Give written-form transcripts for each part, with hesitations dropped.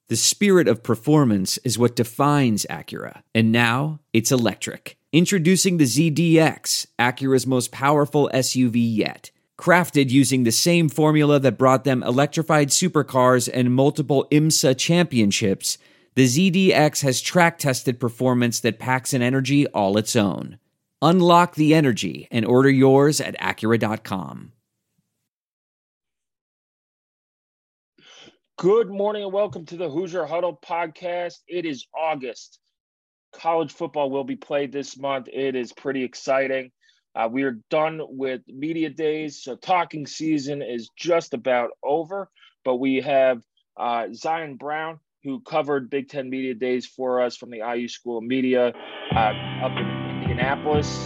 The spirit of performance is what defines Acura, and now it's electric. Introducing the ZDX, Acura's most powerful SUV yet. Crafted using the same formula that brought them electrified supercars and multiple IMSA championships, the ZDX has track-tested performance that packs an energy all its own. Unlock the energy and order yours at Acura.com. Good morning and welcome to the Hoosier Huddle podcast. It is August. College football will be played this month. It is pretty exciting. We are done with media days, so talking season is just about over. But we have Zion Brown, who covered Big Ten Media Days for us from the IU School of Media up in Indianapolis.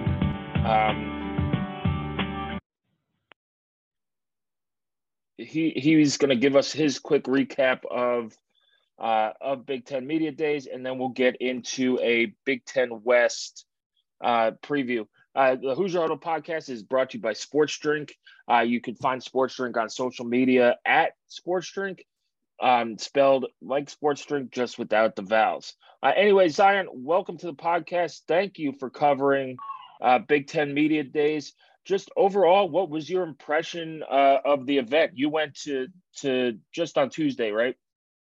He's going to give us his quick recap of Big Ten Media Days, and then we'll get into a Big Ten West preview. The Hoosier Huddle podcast is brought to you by Sports Drink. You can find Sports Drink on social media at Sports Drink, spelled like Sports Drink, just without the vowels. Anyway, Zion, welcome to the podcast. Thank you for covering Big Ten Media Days. Just overall, what was your impression of the event? You went to just on Tuesday, right?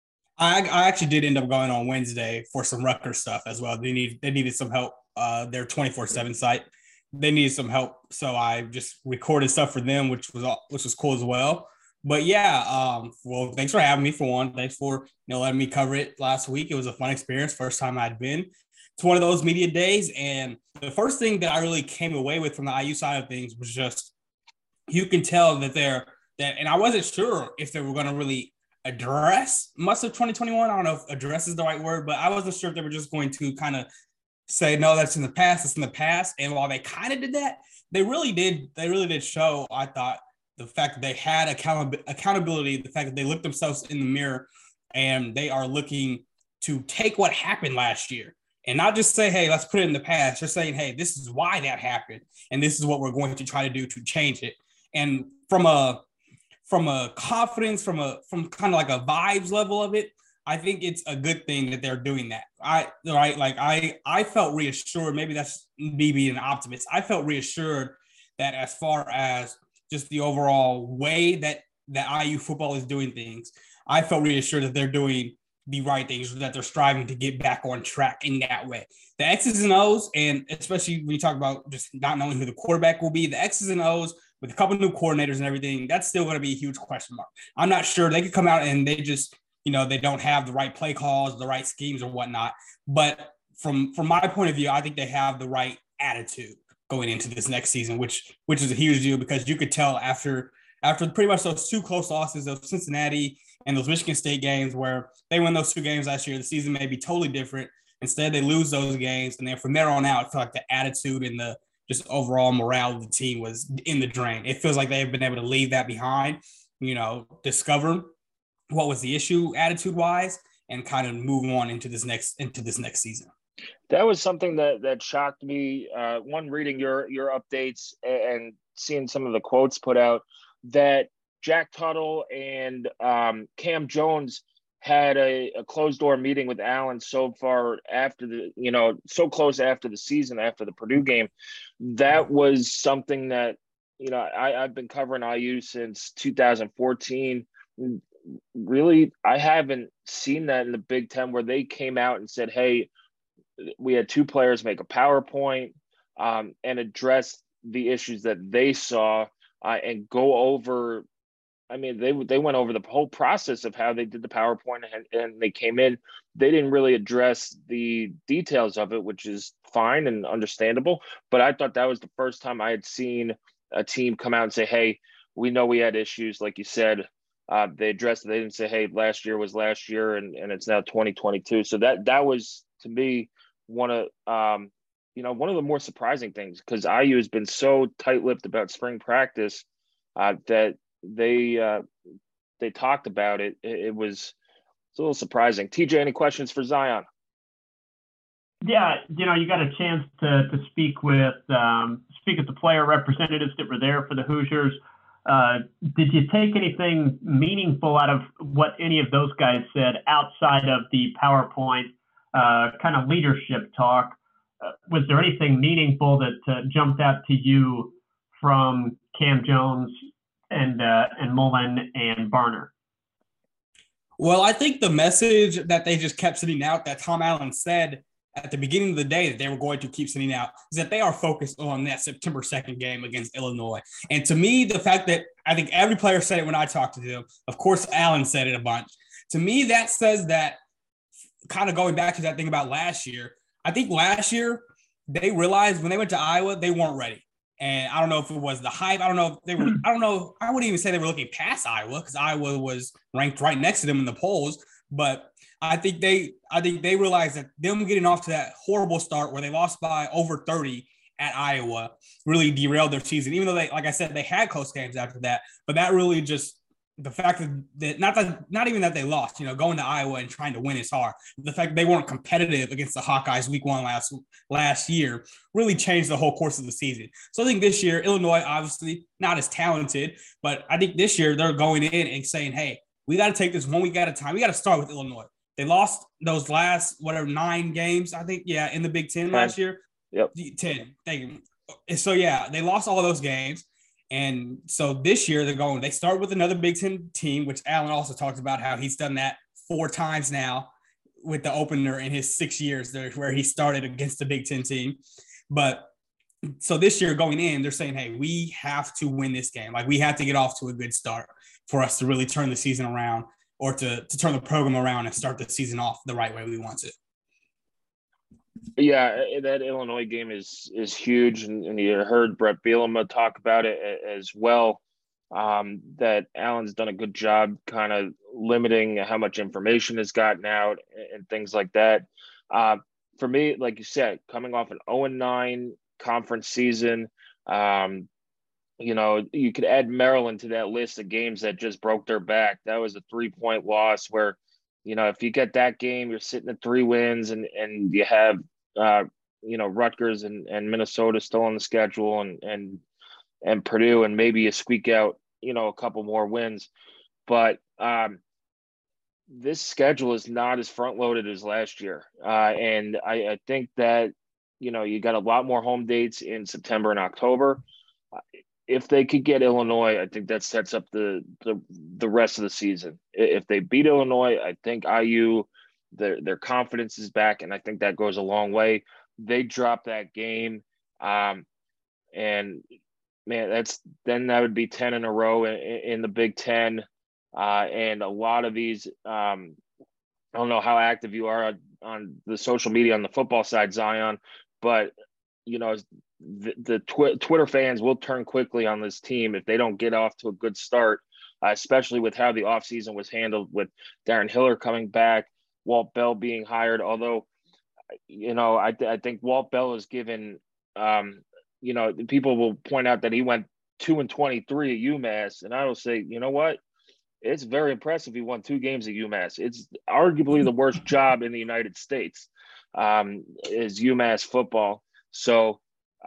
I actually did end up going on Wednesday for some Rutgers stuff as well. They needed some help. Their 24/7 site, they needed some help, so I just recorded stuff for them, which was cool as well. But yeah, well, thanks for having me for one. Thanks for letting me cover it last week. It was a fun experience. First time I'd been to one of those media days, and the first thing that I really came away with from the IU side of things was just you can tell that and I wasn't sure if they were going to really address much of 2021. I don't know if address is the right word, but I wasn't sure if they were just going to kind of say, no, that's in the past, it's in the past. And while they kind of did that, they really did show, I thought, the fact that they had accountability, the fact that they looked themselves in the mirror and they are looking to take what happened last year and not just say, hey, let's put it in the past. They're saying, hey, this is why that happened, and this is what we're going to try to do to change it. And from a confidence, from kind of like a vibes level of it, I think it's a good thing that they're doing that. I felt reassured. Maybe that's me being an optimist. I felt reassured that as far as just the overall way that IU football is doing things, I felt reassured that they're doing the right things, that they're striving to get back on track in that way. The X's and O's, and especially when you talk about just not knowing who the quarterback will be, the X's and O's with a couple new coordinators and everything, that's still going to be a huge question mark. I'm not sure. They could come out and they just – they don't have the right play calls, the right schemes or whatnot. But from my point of view, I think they have the right attitude going into this next season, which is a huge deal because you could tell after pretty much those two close losses of Cincinnati and those Michigan State games where they win those two games last year, the season may be totally different. Instead, they lose those games. And then from there on out, I feel like the attitude and the just overall morale of the team was in the drain. It feels like they've been able to leave that behind, discover what was the issue attitude-wise, and kind of move on into this next season. That was something that shocked me. One, reading your updates and seeing some of the quotes put out, that Jack Tuttle and Cam Jones had a closed door meeting with Allen so far after so close after the season, after the Purdue game. That was something that I've been covering IU since 2014. Really, I haven't seen that in the Big Ten where they came out and said, hey, we had two players make a PowerPoint and address the issues that they saw and go over. I mean, they went over the whole process of how they did the PowerPoint and they came in. They didn't really address the details of it, which is fine and understandable. But I thought that was the first time I had seen a team come out and say, hey, we know we had issues, like you said. They addressed it. They didn't say, hey, last year was last year and it's now 2022. So that was, to me, one of the more surprising things, because IU has been so tight-lipped about spring practice that they talked about it. It's a little surprising. TJ, any questions for Zion? Yeah, you got a chance to speak with the player representatives that were there for the Hoosiers. Did you take anything meaningful out of what any of those guys said outside of the PowerPoint kind of leadership talk? Was there anything meaningful that jumped out to you from Cam Jones and Mullen and Barner? Well, I think the message that they just kept sending out, that Tom Allen said at the beginning of the day that they were going to keep sending out, is that they are focused on that September 2nd game against Illinois. And to me, the fact that I think every player said it when I talked to them, of course, Allen said it a bunch. To me, that says that, kind of going back to that thing about last year, I think last year they realized when they went to Iowa, they weren't ready. And I don't know if it was the hype. I don't know if they were, I don't know. I wouldn't even say they were looking past Iowa because Iowa was ranked right next to them in the polls. But I think they realized that them getting off to that horrible start where they lost by over 30 at Iowa really derailed their season, even though they, like I said, they had close games after that. But that really just, the fact that not even that they lost, going to Iowa and trying to win is hard. The fact that they weren't competitive against the Hawkeyes week 1 last year really changed the whole course of the season. So I think this year, Illinois, obviously not as talented, but I think this year they're going in and saying, hey, we got to take this 1 week at a time. We got to start with Illinois. They lost those last, 9 games, I think, in the Big Ten last year. Yep. 10. Thank you. So, they lost all those games. And so this year they start with another Big Ten team, which Allen also talked about how he's done that 4 times now with the opener in his 6 years there, where he started against the Big Ten team. But so this year going in, they're saying, hey, we have to win this game. Like, we have to get off to a good start for us to really turn the season around, or to turn the program around and start the season off the right way we want to. Yeah, that Illinois game is huge, and you heard Brett Bielema talk about it as well. That Allen's done a good job kind of limiting how much information has gotten out and things like that. For me, like you said, coming off an 0-9 conference season, you could add Maryland to that list of games that just broke their back. That was a 3-point loss where, if you get that game, you're sitting at 3 wins, and you have, Rutgers and Minnesota still on the schedule, and Purdue, and maybe you squeak out, a couple more wins. But this schedule is not as front loaded as last year. And I think that, you got a lot more home dates in September and October. If they could get Illinois, I think that sets up the rest of the season. If they beat Illinois, I think IU, their confidence is back, and I think that goes a long way. They drop that game, and man, that would be 10 in a row in the Big Ten, and a lot of these. I don't know how active you are on the social media on the football side, Zion, but the Twitter fans will turn quickly on this team if they don't get off to a good start, especially with how the offseason was handled with Darren Hiller coming back, Walt Bell being hired. Although, I think Walt Bell is given, people will point out that he went 2-23 at UMass. And I will say, you know what? It's very impressive. He won 2 games at UMass. It's arguably the worst job in the United States, is UMass football. So,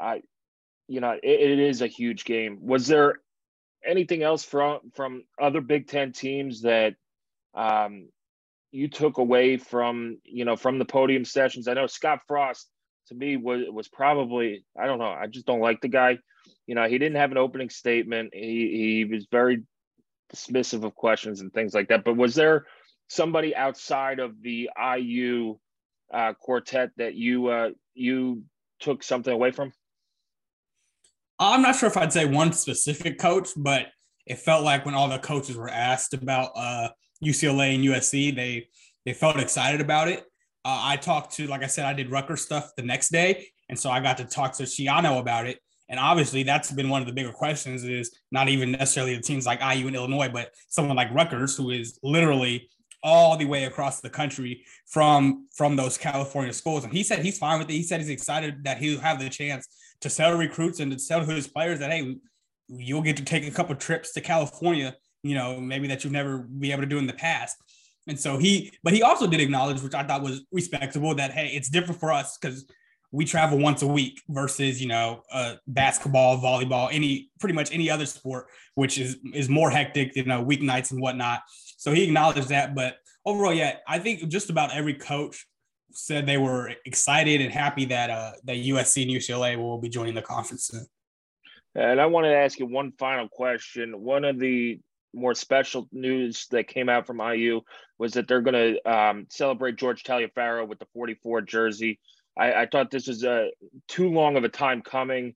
it is a huge game. Was there anything else from other Big Ten teams that you took away from the podium sessions? I know Scott Frost, to me, was probably, I don't know, I just don't like the guy. He didn't have an opening statement. He was very dismissive of questions and things like that. But was there somebody outside of the IU quartet that you took something away from? I'm not sure if I'd say one specific coach, but it felt like when all the coaches were asked about UCLA and USC, they felt excited about it. I talked to, like I said, I did Rutgers stuff the next day, and so I got to talk to Schiano about it. And obviously, that's been one of the bigger questions, is not even necessarily the teams like IU and Illinois, but someone like Rutgers, who is literally all the way across the country from those California schools. And he said he's fine with it. He said he's excited that he'll have the chance to sell recruits and to sell to his players that, hey, you'll get to take a couple trips to California, maybe that you'll never be able to do in the past. And so he also did acknowledge, which I thought was respectable, that, hey, it's different for us because we travel once a week versus, basketball, volleyball, pretty much any other sport, which is more hectic, weeknights and whatnot. So he acknowledged that. But overall, yeah, I think just about every coach said they were excited and happy that USC and UCLA will be joining the conference soon. And I wanted to ask you one final question. One of the more special news that came out from IU was that they're going to celebrate George Taliaferro with the 44 jersey. I thought this was too long of a time coming.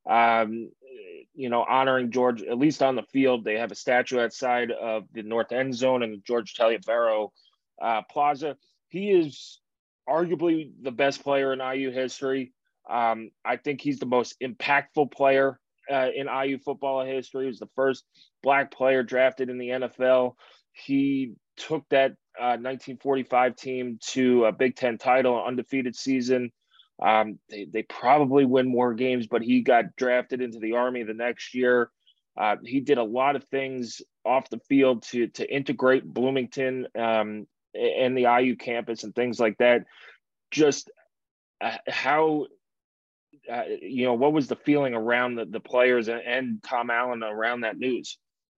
Honoring George, at least on the field. They have a statue outside of the north end zone in the George Taliaferro Plaza. He is arguably the best player in IU history. I think he's the most impactful player in IU football history. He was the first Black player drafted in the NFL. He took that 1945 team to a Big Ten title, an undefeated season. They probably win more games, but he got drafted into the Army the next year. He did a lot of things off the field to integrate Bloomington and the IU campus and things like that. Just how what was the feeling around the players and Tom Allen around that news?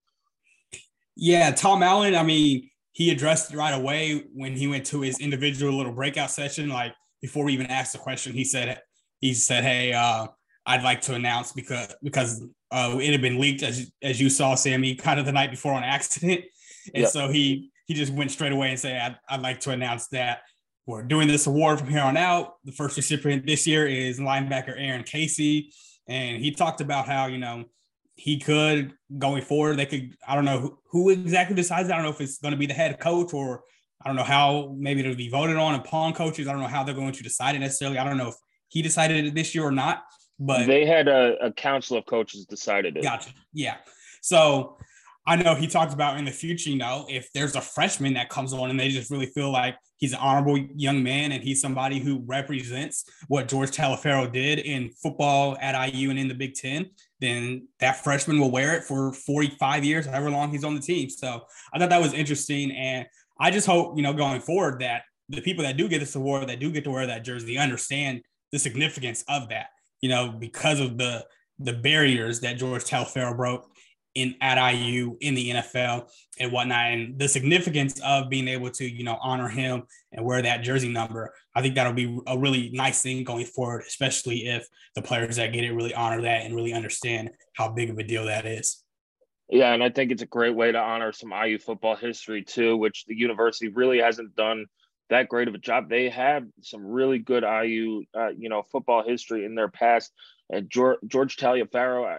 Yeah, Tom Allen, I mean, he addressed it right away when he went to his individual little breakout session. Like, before we even asked the question, he said, hey, I'd like to announce because it had been leaked, as you saw, Sammy, kind of the night before on accident. And yep. So he just went straight away and said, I'd like to announce that we're doing this award from here on out. The first recipient this year is linebacker Aaron Casey. And he talked about how, he could, going forward, I don't know who exactly decides. I don't know if it's going to be the head coach, or I don't know how maybe it'll be voted on upon coaches. I don't know how they're going to decide it necessarily. I don't know if he decided it this year or not, but they had a council of coaches decided it. Gotcha. Yeah. So I know he talked about in the future, if there's a freshman that comes on and they just really feel like he's an honorable young man and he's somebody who represents what George Taliaferro did in football at IU and in the Big Ten, then that freshman will wear it for 45 years, however long he's on the team. So I thought that was interesting. And I just hope, going forward, that the people that do get this award, that do get to wear that jersey, understand the significance of that, because of the barriers that George Taliaferro broke at IU, in the NFL and whatnot, and the significance of being able to, honor him and wear that jersey number. I think that'll be a really nice thing going forward, especially if the players that get it really honor that and really understand how big of a deal that is. Yeah, and I think it's a great way to honor some IU football history too, which the university really hasn't done that great of a job. They have some really good IU, football history in their past. And George Taliaferro,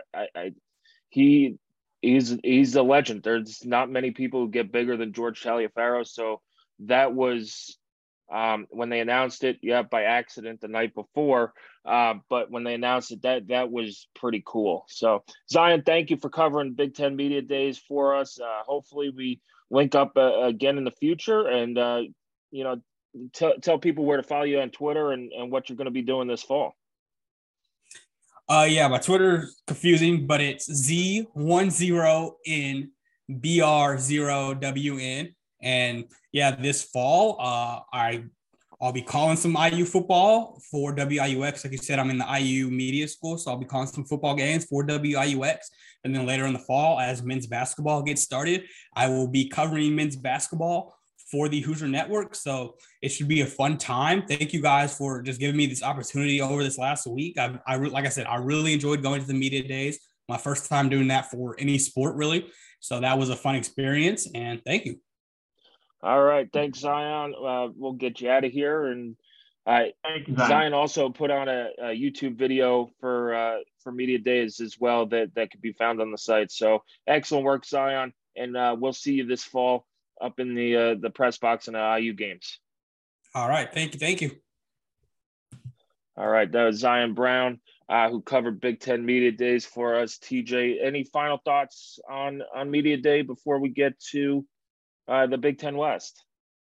he's a legend. There's not many people who get bigger than George Taliaferro. So that was when they announced it, by accident the night before. But when they announced it, that was pretty cool. So Zion, thank you for covering Big Ten Media Days for us. Hopefully we link up again in the future, and tell people where to follow you on Twitter and what you're going to be doing this fall. My Twitter's confusing, but it's Z10NBR0WN. And this fall, I'll be calling some IU football for WIUX. Like you said, I'm in the IU media school, so I'll be calling some football games for WIUX. And then later in the fall, as men's basketball gets started, I will be covering men's basketball for the Hoosier Network. So it should be a fun time. Thank you guys for just giving me this opportunity over this last week. Like I said, I really enjoyed going to the media days. My first time doing that for any sport, really. So that was a fun experience, and thank you. All right. Thanks, Zion. We'll get you out of here. And Zion also put on a YouTube video for media days as well that could be found on the site. So excellent work, Zion. And we'll see you this fall up in the press box in the IU games. All right. Thank you. All right. That was Zion Brown, who covered Big Ten Media Days for us. TJ, any final thoughts on Media Day before we get to the Big Ten West?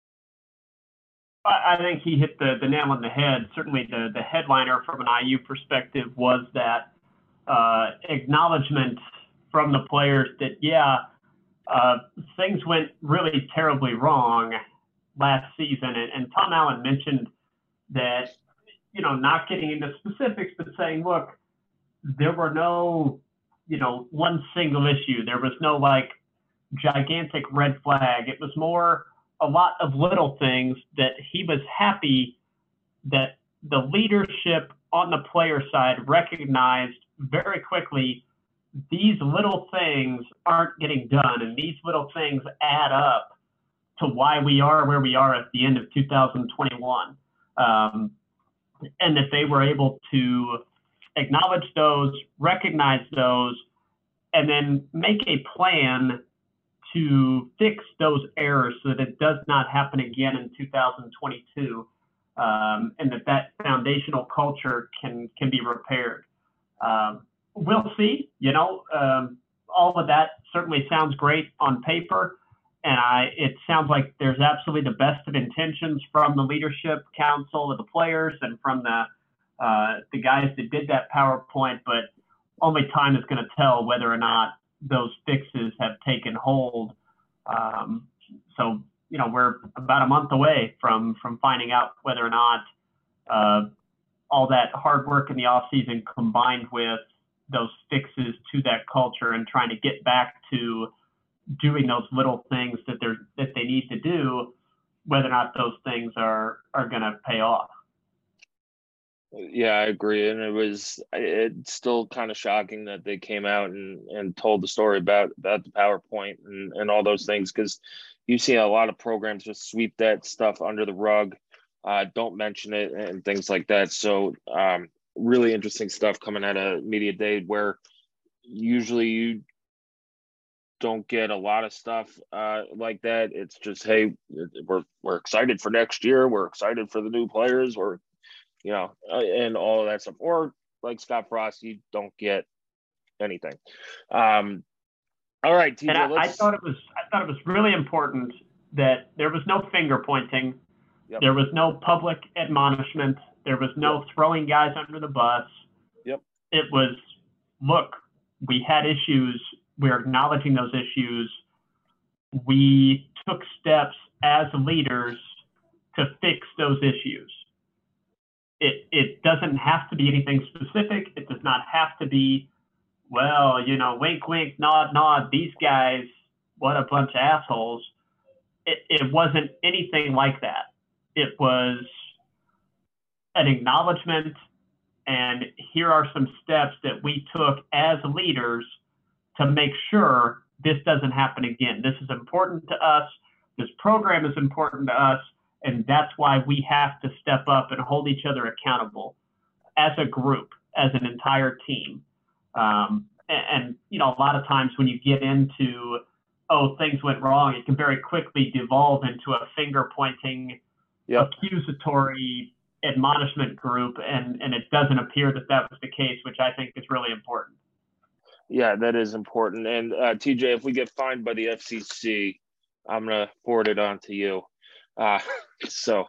I think he hit the nail on the head. Certainly the headliner from an IU perspective was that acknowledgement from the players that, things went really terribly wrong last season. And Tom Allen mentioned that not getting into specifics, but saying, look, there were no, one single issue. There was no like gigantic red flag. It was more a lot of little things that he was happy that the leadership on the player side recognized very quickly these little things aren't getting done, and these little things add up to why we are where we are at the end of 2021. And that they were able to acknowledge those, recognize those, and then make a plan to fix those errors so that it does not happen again in 2022, and that foundational culture can be repaired. We'll see. All of that certainly sounds great on paper, and it sounds like there's absolutely the best of intentions from the leadership council of the players and from the guys that did that PowerPoint, but only time is going to tell whether or not those fixes have taken hold. So we're about a month away from finding out whether or not all that hard work in the offseason combined with those fixes to that culture and trying to get back to doing those little things that they need to do, whether or not those things are going to pay off. Yeah, I agree. And it's still kind of shocking that they came out and told the story about the PowerPoint and all those things, because you see a lot of programs just sweep that stuff under the rug, don't mention it and things like that. So really interesting stuff coming out of Media Day, where usually you don't get a lot of stuff like that. It's just, hey, we're excited for next year. We're excited for the new players. And all of that stuff. Or like Scott Frost, you don't get anything. All right, TJ. And I thought it was really important that there was no finger pointing. Yep. There was no public admonishment. There was no throwing guys under the bus. Yep. It was, look, we had issues. We're acknowledging those issues. We took steps as leaders to fix those issues. It doesn't have to be anything specific. It does not have to be, wink, wink, nod, nod. These guys, what a bunch of assholes. It wasn't anything like that. It was an acknowledgement, and here are some steps that we took as leaders to make sure this doesn't happen again. This is important to us. This program is important to us. And that's why we have to step up and hold each other accountable as a group, as an entire team. And a lot of times when you get into, things went wrong, it can very quickly devolve into a finger-pointing, accusatory admonishment group. And it doesn't appear that was the case, which I think is really important. Yeah, that is important. And TJ, if we get fined by the FCC, I'm going to forward it on to you. So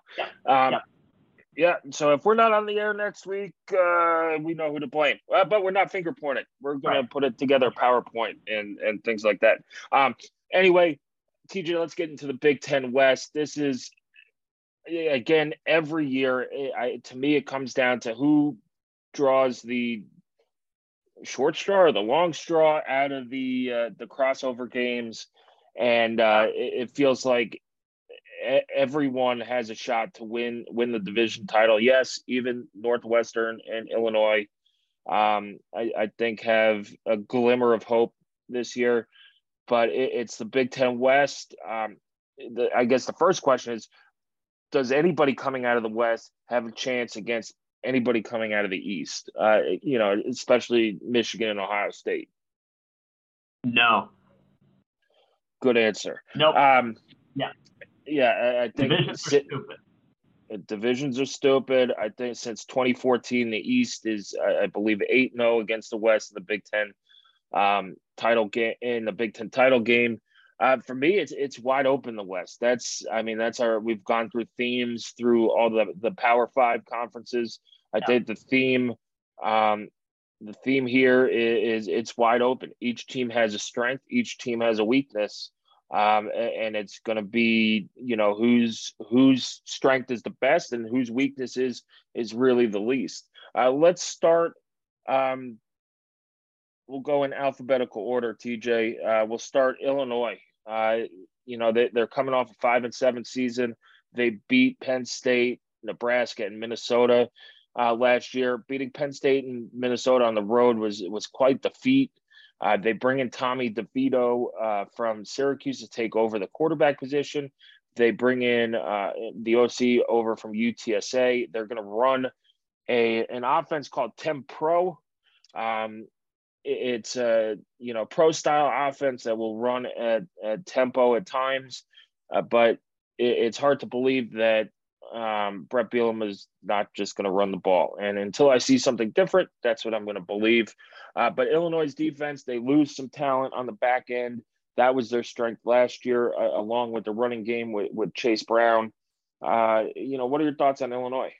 if we're not on the air next week, we know who to blame, but we're not finger pointing. We're going to put it together, PowerPoint and things like that. Anyway, TJ, let's get into the Big Ten West. This is, again, every year, to me, it comes down to who draws the short straw or the long straw out of the crossover games. And it feels like everyone has a shot to win the division title. Yes, even Northwestern and Illinois, I think, have a glimmer of hope this year. But it's the Big Ten West. I guess the first question is, does anybody coming out of the West have a chance against anybody coming out of the East? Especially Michigan and Ohio State. No. Good answer. Nope. I think divisions are stupid. Divisions are stupid. I think since 2014, the East is, I believe, 8-0 against the West in the Big Ten title game. In the Big Ten title game, for me, it's wide open. The West. That's our. We've gone through themes through all the Power Five conferences. I think the theme here is it's wide open. Each team has a strength. Each team has a weakness. And it's going to be, whose strength is the best and whose weakness is really the least. Let's start. We'll go in alphabetical order, TJ. We'll start Illinois. They're coming off a 5-7 season. They beat Penn State, Nebraska, and Minnesota last year. Beating Penn State and Minnesota on the road was quite the feat. They bring in Tommy DeVito from Syracuse to take over the quarterback position. They bring in the OC over from UTSA. They're going to run an offense called Tempro. It's a pro style offense that will run at tempo at times, but it's hard to believe that Brett Bielema is not just going to run the ball. And until I see something different, that's what I'm going to believe. But Illinois' defense, they lose some talent on the back end. That was their strength last year, along with the running game with Chase Brown. What are your thoughts on Illinois?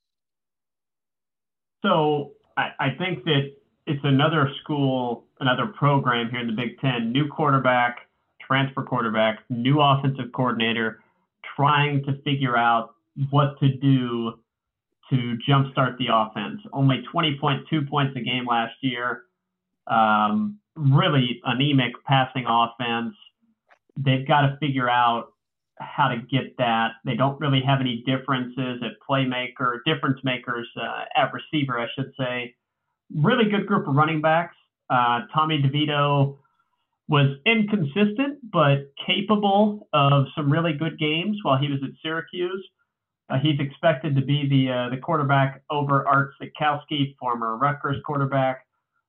So I think that it's another school, another program here in the Big Ten, new quarterback, transfer quarterback, new offensive coordinator, trying to figure out what to do to jumpstart the offense. Only 20.2 points a game last year. Really anemic passing offense. They've got to figure out how to get that. They don't really have any difference makers at receiver, I should say. Really good group of running backs. Tommy DeVito was inconsistent, but capable of some really good games while he was at Syracuse. He's expected to be the quarterback over Art Sitkowski, former Rutgers quarterback.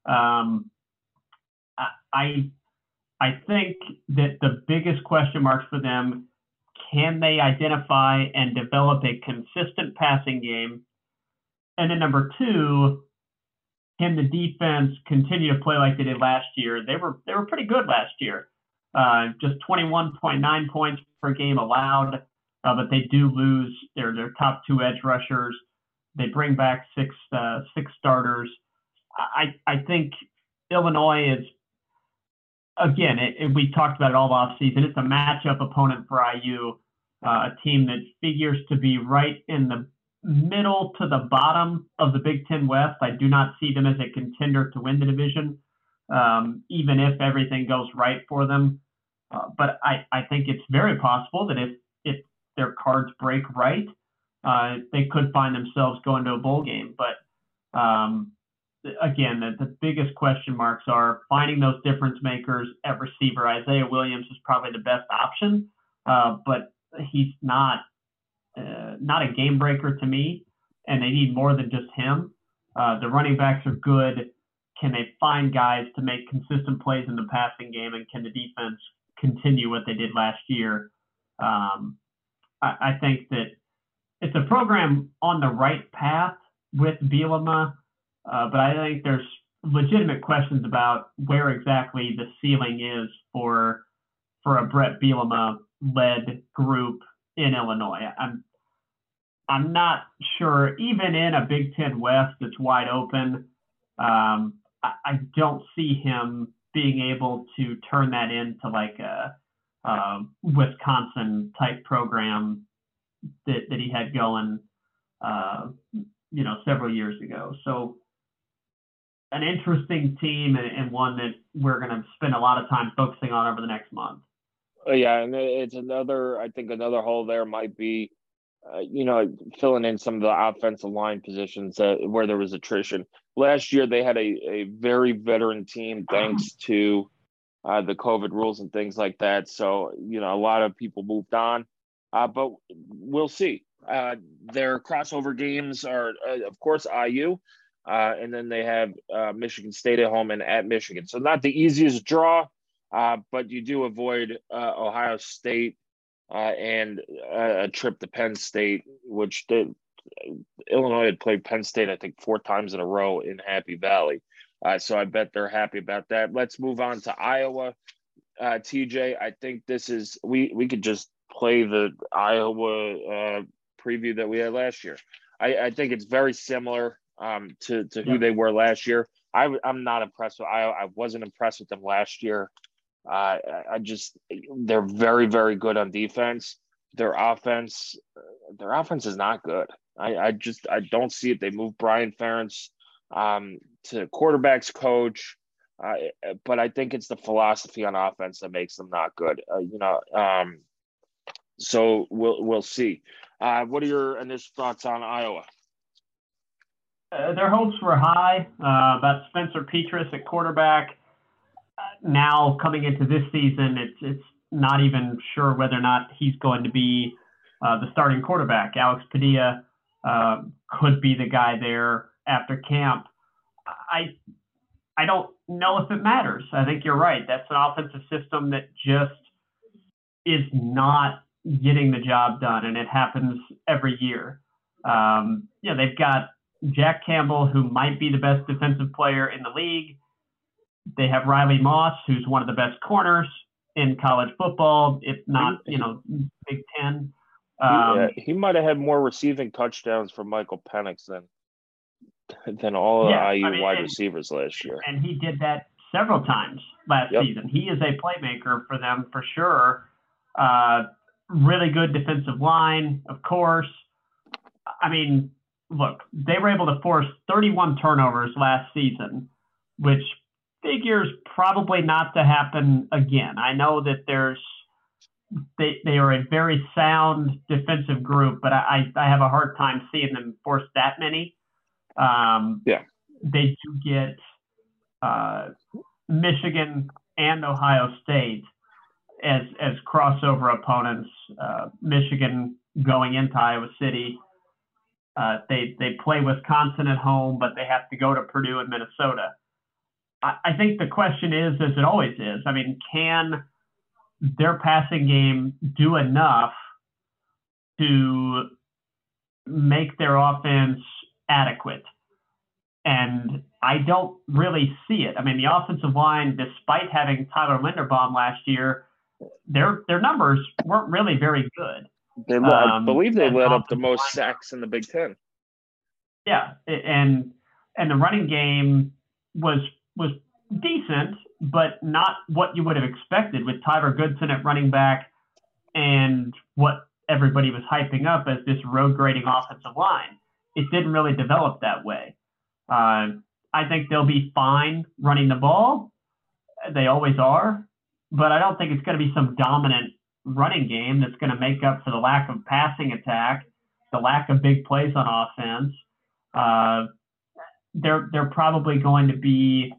I think that the biggest question marks for them, can they identify and develop a consistent passing game? And then number two, can the defense continue to play like they did last year? They were pretty good last year. Just 21.9 points per game allowed, but they do lose their top two edge rushers. They bring back six starters. I think Illinois is, again, we talked about it all offseason. It's a matchup opponent for IU, a team that figures to be right in the middle to the bottom of the Big Ten West. I do not see them as a contender to win the division, even if everything goes right for them. But I think it's very possible that if their cards break right, they could find themselves going to a bowl game. But again, the biggest question marks are finding those difference makers at receiver. Isaiah Williams is probably the best option, but he's not a game breaker to me, and they need more than just him. The running backs are good. Can they find guys to make consistent plays in the passing game, and can the defense continue what they did last year? I think that it's a program on the right path with Bielema, but I think there's legitimate questions about where exactly the ceiling is for a Brett Bielema-led group in Illinois. I'm not sure, even in a Big Ten West that's wide open, I don't see him being able to turn that into like a Wisconsin type program that he had going, several years ago. So an interesting team and one that we're going to spend a lot of time focusing on over the next month. Yeah, and it's I think another hole there might be, filling in some of the offensive line positions where there was attrition. Last year, they had a very veteran team thanks to the COVID rules and things like that. So, a lot of people moved on, but we'll see. Their crossover games are, of course, IU, and then they have Michigan State at home and at Michigan. So not the easiest draw, but you do avoid Ohio State and a trip to Penn State, which Illinois had played Penn State, I think, 4 times in a row in Happy Valley. So I bet they're happy about that. Let's move on to Iowa. TJ, I think this is we could just play the Iowa preview that we had last year. I think it's very similar to who they were last year. I'm not impressed with Iowa. I wasn't impressed with them last year. They're very, very good on defense. Their offense, is not good. I don't see it. They moved Brian Ferentz to quarterbacks coach, but I think it's the philosophy on offense that makes them not good. So we'll see. What are your initial thoughts on Iowa? Their hopes were high about Spencer Petras at quarterback. Now coming into this season, it's not even sure whether or not he's going to be the starting quarterback. Alex Padilla could be the guy there after camp. I don't know if it matters. I think you're right. That's an offensive system that just is not getting the job done, and it happens every year. They've got Jack Campbell, who might be the best defensive player in the league. They have Riley Moss, who's one of the best corners in college football, if not, Big Ten. He might have had more receiving touchdowns from Michael Penix than all of the IU wide receivers last year. And he did that several times last season. He is a playmaker for them for sure. Really good defensive line, of course. I mean, look, they were able to force 31 turnovers last season, which figures probably not to happen again. I know that they are a very sound defensive group, but I have a hard time seeing them force that many. They do get Michigan and Ohio State as crossover opponents. Michigan going into Iowa City. They play Wisconsin at home, but they have to go to Purdue and Minnesota. I think the question is, as it always is, I mean, can their passing game do enough to make their offense adequate? And I don't really see it. I mean, the offensive line, despite having Tyler Linderbaum last year, their numbers weren't really very good. I believe they led up the most sacks in the Big Ten. Yeah, and the running game was decent, but not what you would have expected with Tyler Goodson at running back and what everybody was hyping up as this road grading offensive line. It didn't really develop that way. I think they'll be fine running the ball. They always are, but I don't think it's going to be some dominant running game that's going to make up for the lack of passing attack, the lack of big plays on offense. They're probably going to be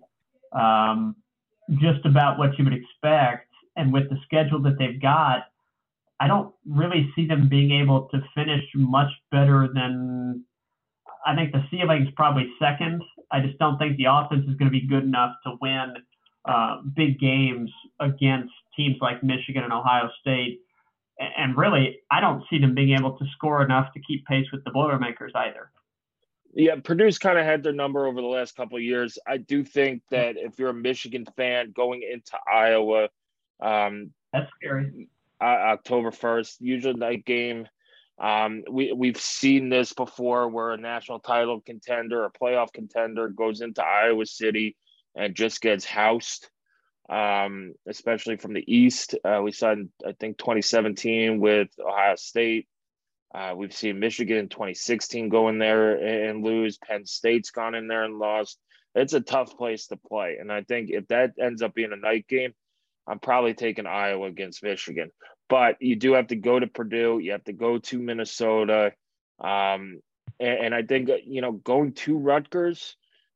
just about what you would expect. And with the schedule that they've got, I don't really see them being able to finish much better than, I think the ceiling's probably second. I just don't think the offense is going to be good enough to win big games against teams like Michigan and Ohio State. And really, I don't see them being able to score enough to keep pace with the Boilermakers either. Yeah, Purdue's kind of had their number over the last couple of years. I do think that if you're a Michigan fan going into Iowa, that's scary. October 1st, usually night game. We've seen this before where a national title contender, a playoff contender goes into Iowa City and just gets housed, especially from the East. We saw, I think, 2017 with Ohio State. We've seen Michigan in 2016 go in there and lose. Penn State's gone in there and lost. It's a tough place to play. And I think if that ends up being a night game, I'm probably taking Iowa against Michigan. But you do have to go to Purdue. You have to go to Minnesota. And I think, going to Rutgers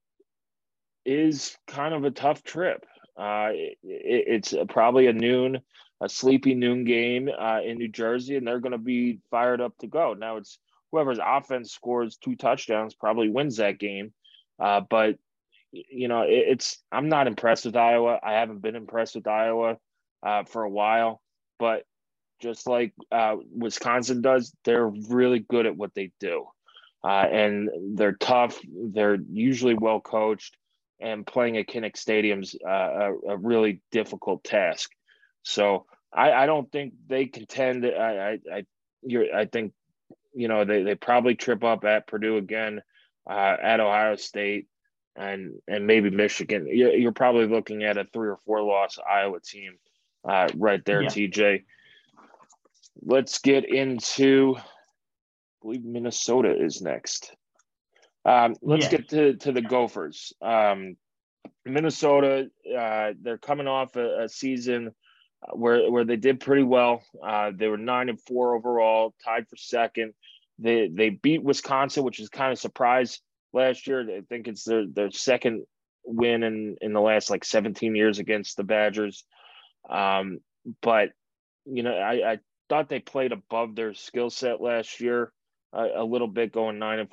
is kind of a tough trip. It's probably a sleepy noon game in New Jersey, and they're going to be fired up to go. Now it's whoever's offense scores 2 touchdowns probably wins that game. But I'm not impressed with Iowa. I haven't been impressed with Iowa for a while, but just like Wisconsin does, they're really good at what they do. And they're tough. They're usually well coached, and playing at Kinnick Stadium's a really difficult task. So I don't think they contend. I think, they probably trip up at Purdue again, at Ohio State. and maybe Michigan. You're probably looking at a 3 or 4 loss Iowa team right there, Yeah. TJ. Let's get into, I believe Minnesota is next. Let's get to the Gophers. Minnesota, they're coming off a season where they did pretty well. They were 9-4 overall, tied for second. They beat Wisconsin, which is kind of surprise last year. I think it's their second win in the last like 17 years against the Badgers. But I thought they played above their skill set last year a little bit, going 9-4,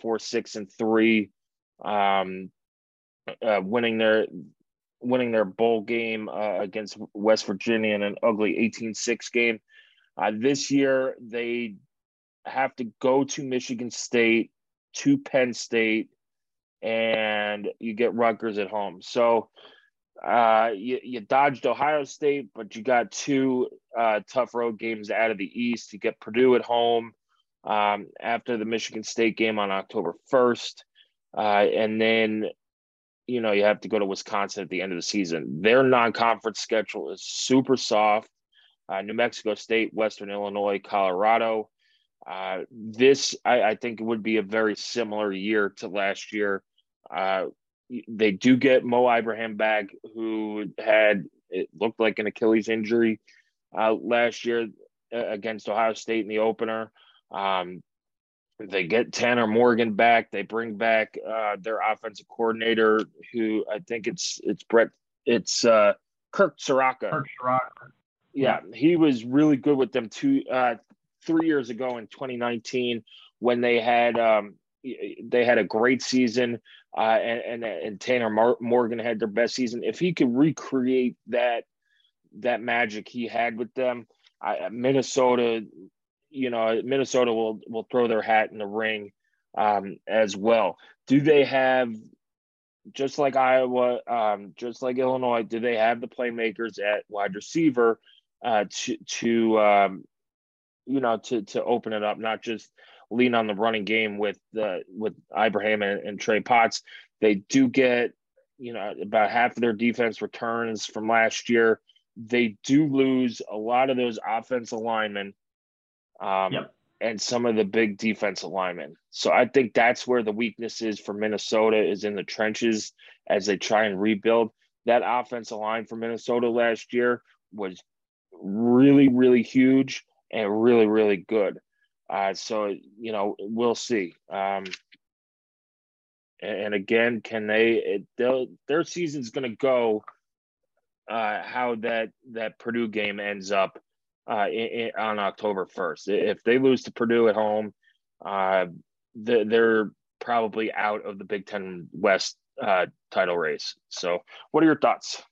6-3, winning their bowl game against West Virginia in an ugly 18-6 game. This year they have to go to Michigan State, to Penn State, and you get Rutgers at home. So you dodged Ohio State, but you got 2 tough road games out of the East. You get Purdue at home after the Michigan State game on October 1st. And then, you have to go to Wisconsin at the end of the season. Their non-conference schedule is super soft. New Mexico State, Western Illinois, Colorado. This, I think, would be a very similar year to last year. They do get Mo Ibrahim back, who it looked like an Achilles injury last year against Ohio State in the opener. They get Tanner Morgan back. They bring back their offensive coordinator, who I think it's Kirk Soraka. Kirk Soraka. Yeah, he was really good with them 3 years ago in 2019 when they had a great season, and Tanner Morgan had their best season. If he could recreate that magic he had with them, Minnesota will throw their hat in the ring as well. Do they have, just like Iowa, just like Illinois, do they have the playmakers at wide receiver to open it up, not just lean on the running game with Ibrahim and Trey Potts? They do get, about half of their defense returns from last year. They do lose a lot of those offensive linemen. And some of the big defensive linemen. So I think that's where the weakness is for Minnesota, is in the trenches as they try and rebuild. That offensive line for Minnesota last year was really, really huge and really, really good. So we'll see. And again, can their season's going to go how that Purdue game ends up on October 1st. If they lose to Purdue at home, they're probably out of the Big Ten West title race. So what are your thoughts?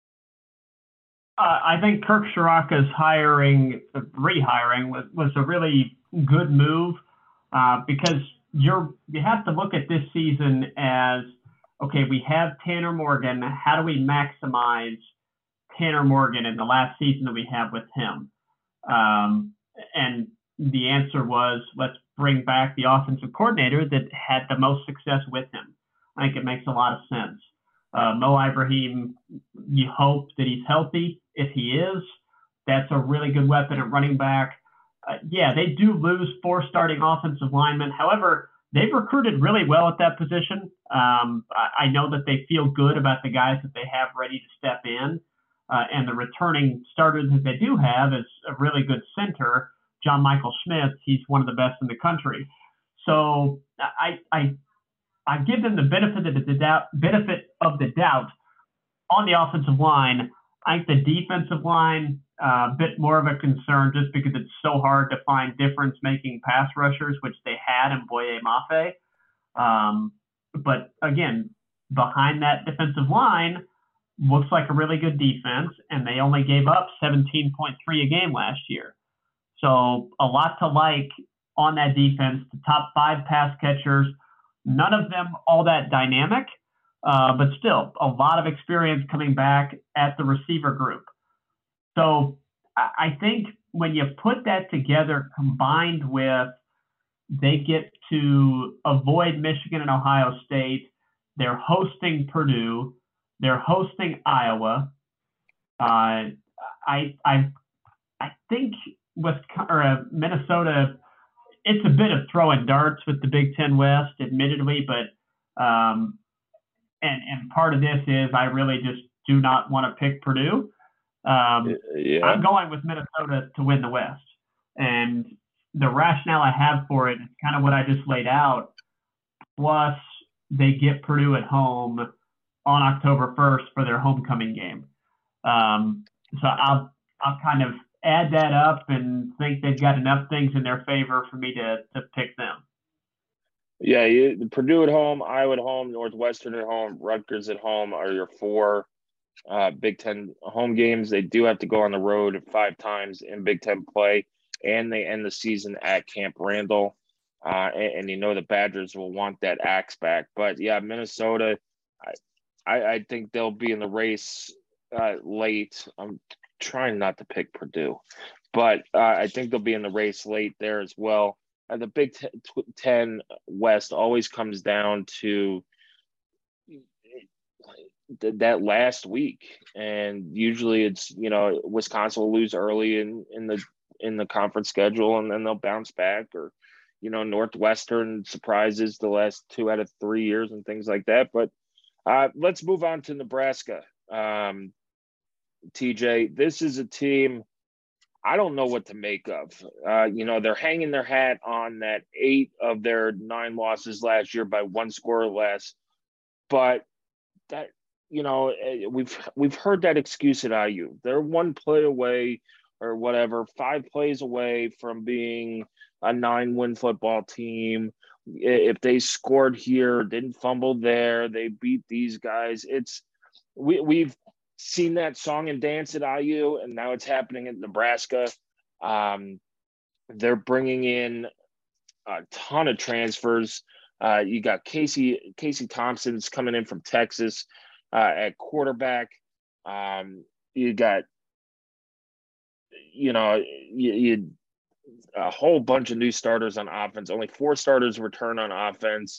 I think Kirk Soraka's rehiring was a really good move because you have to look at this season as, okay, we have Tanner Morgan. How do we maximize Tanner Morgan in the last season that we have with him? And the answer was, let's bring back the offensive coordinator that had the most success with him. I think it makes a lot of sense. Mo Ibrahim, you hope that he's healthy. If he is, that's a really good weapon at running back. They do lose 4 starting offensive linemen. However, they've recruited really well at that position. I know that they feel good about the guys that they have ready to step in. And the returning starters that they do have is a really good center, John Michael Schmitz. He's one of the best in the country. So I give them the benefit of the doubt on the offensive line. I think the defensive line, a bit more of a concern just because it's so hard to find difference-making pass rushers, which they had in Boye Mafe. But again, behind that defensive line, looks like a really good defense, and they only gave up 17.3 a game last year. So a lot to like on that defense. The top 5 pass catchers, none of them all that dynamic, but still a lot of experience coming back at the receiver group. So I think when you put that together, combined with they get to avoid Michigan and Ohio State, They're hosting Purdue. They're hosting Iowa. I think Minnesota. It's a bit of throwing darts with the Big Ten West, admittedly, but and part of this is I really just do not want to pick Purdue. Yeah. I'm going with Minnesota to win the West, and the rationale I have for it is kind of what I just laid out. Plus, they get Purdue at home on October 1st for their homecoming game. So I'll kind of add that up and think they've got enough things in their favor for me to pick them. Yeah, Purdue at home, Iowa at home, Northwestern at home, Rutgers at home are your 4 Big Ten home games. They do have to go on the road 5 times in Big Ten play, and they end the season at Camp Randall. And the Badgers will want that axe back. But, yeah, Minnesota, I think they'll be in the race late. I'm trying not to pick Purdue, but I think they'll be in the race late there as well. The Big Ten West always comes down to that last week, and usually it's Wisconsin will lose early in the conference schedule, and then they'll bounce back, or Northwestern surprises the last 2 out of 3 years and things like that. But let's move on to Nebraska. TJ, this is a team I don't know what to make of. They're hanging their hat on that 8 of their 9 losses last year by 1 score or less. But that, we've heard that excuse at IU. They're 1 play away or whatever, 5 plays away from being a 9-win football team. If they scored here, didn't fumble there, they beat these guys. We've seen that song and dance at IU, and now it's happening at Nebraska. They're bringing in a ton of transfers. You got Casey Thompson's coming in from Texas at quarterback. You got, you a whole bunch of new starters on offense. Only 4 starters return on offense.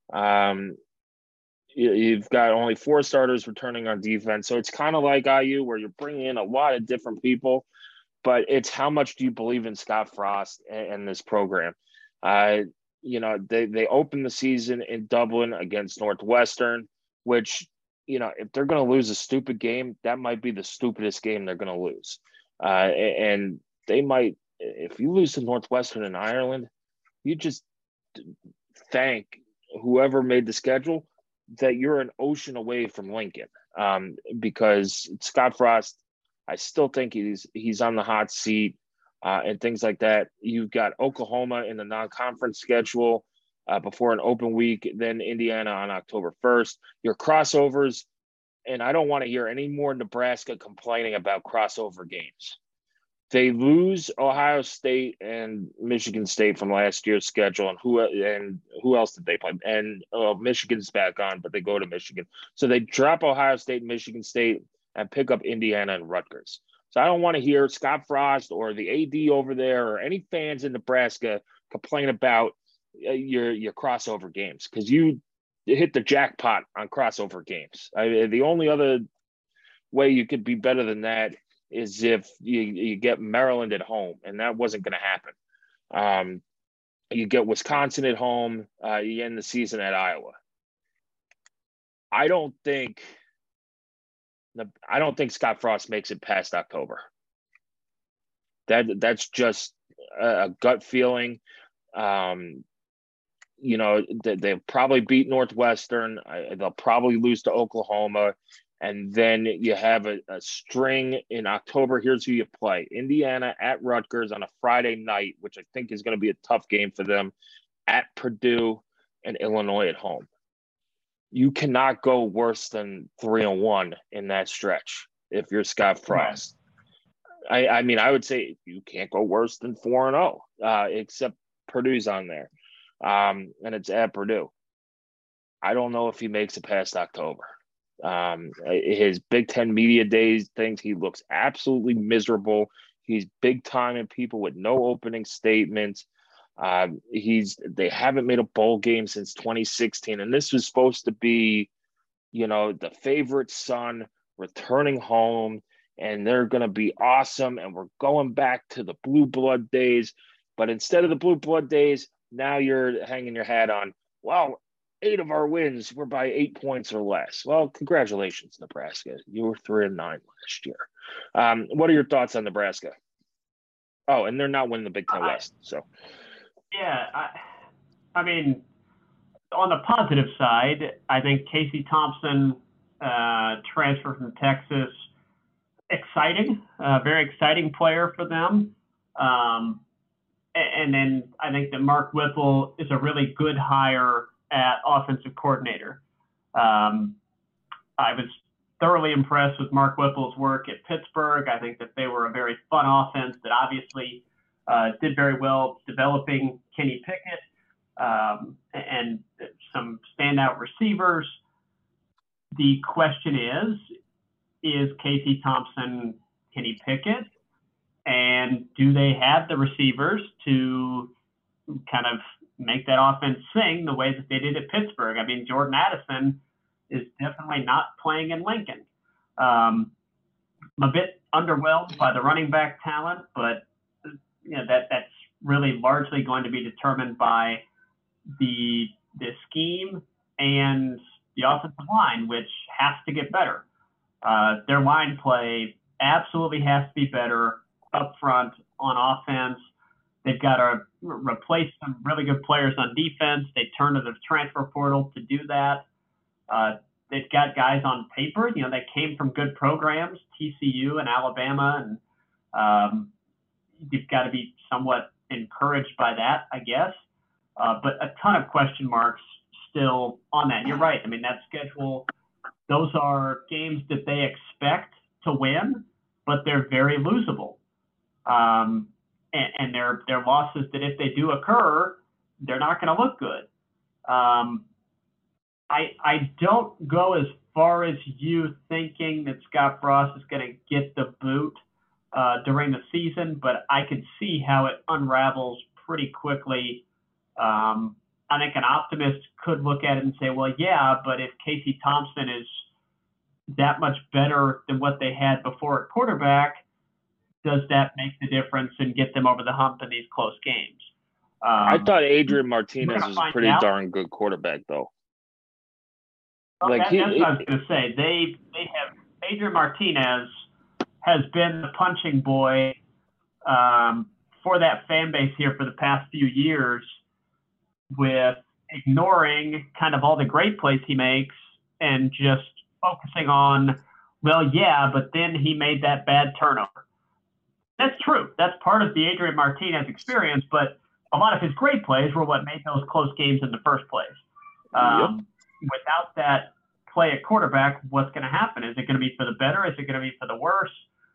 You've got only 4 starters returning on defense. So it's kind of like IU, where you're bringing in a lot of different people, but it's how much do you believe in Scott Frost and this program? They opened the season in Dublin against Northwestern, which, if they're going to lose a stupid game, that might be the stupidest game they're going to lose. And they might, if you lose to Northwestern in Ireland, you just thank whoever made the schedule that you're an ocean away from Lincoln, because Scott Frost, I still think he's on the hot seat and things like that. You've got Oklahoma in the non-conference schedule before an open week, then Indiana on October 1st. Your crossovers, and I don't want to hear any more Nebraska complaining about crossover games. They lose Ohio State and Michigan State from last year's schedule, and who else did they play? And Michigan's back on, but they go to Michigan. So they drop Ohio State and Michigan State and pick up Indiana and Rutgers. So I don't want to hear Scott Frost or the AD over there or any fans in Nebraska complain about your crossover games, because you hit the jackpot on crossover games. The only other way you could be better than that is if you get Maryland at home, and that wasn't going to happen. You get Wisconsin at home, you end the season at Iowa. I don't think Scott Frost makes it past October. That's just a gut feeling. They'll probably beat Northwestern. They'll probably lose to Oklahoma. And then you have a string in October. Here's who you play: Indiana at Rutgers on a Friday night, which I think is going to be a tough game for them, at Purdue, and Illinois at home. You cannot go worse than 3-1 in that stretch if you're Scott Frost. Right. I would say you can't go worse than 4-0, except Purdue's on there, and it's at Purdue. I don't know if he makes it past October. His Big Ten media days things, he looks absolutely miserable. He's big time in people with no opening statements. They haven't made a bowl game since 2016, and this was supposed to be, the favorite son returning home, and they're going to be awesome, and we're going back to the blue blood days. But instead of the blue blood days, now you're hanging your hat on, well, 8 of our wins were by 8 points or less. Well, congratulations, Nebraska. You were 3-9 last year. What are your thoughts on Nebraska? Oh, and they're not winning the Big Ten West. So, yeah, I mean, on the positive side, I think Casey Thompson transfer from Texas, exciting, very exciting player for them. And then I think that Mark Whipple is a really good hire at offensive coordinator. I was thoroughly impressed with Mark Whipple's work at Pittsburgh. I think that they were a very fun offense that obviously did very well developing Kenny Pickett and some standout receivers. The question is Casey Thompson Kenny Pickett? And do they have the receivers to kind of make that offense sing the way that they did at Pittsburgh? I mean, Jordan Addison is definitely not playing in Lincoln. I'm a bit underwhelmed by the running back talent, but that's really largely going to be determined by the scheme and the offensive line, which has to get better. Their line play absolutely has to be better up front on offense. They've got to replace some really good players on defense. They turn to the transfer portal to do that. They've got guys on paper, that came from good programs, TCU and Alabama, and you've got to be somewhat encouraged by that, I guess. But a ton of question marks still on that. You're right. I mean, that schedule, those are games that they expect to win, but they're very losable. And they're losses that if they do occur, they're not going to look good. I don't go as far as you thinking that Scott Frost is going to get the boot during the season, but I can see how it unravels pretty quickly. I think an optimist could look at it and say, well, yeah, but if Casey Thompson is that much better than what they had before at quarterback, does that make the difference and get them over the hump in these close games? I thought Adrian Martinez was a pretty darn good quarterback, though. That's what I was going to say. They have Adrian Martinez has been the punching boy for that fan base here for the past few years, with ignoring kind of all the great plays he makes and just focusing on, well, yeah, but then he made that bad turnover. That's true. That's part of the Adrian Martinez experience, but a lot of his great plays were what made those close games in the first place. Without that play at quarterback, what's going to happen? Is it going to be for the better? Is it going to be for the worse?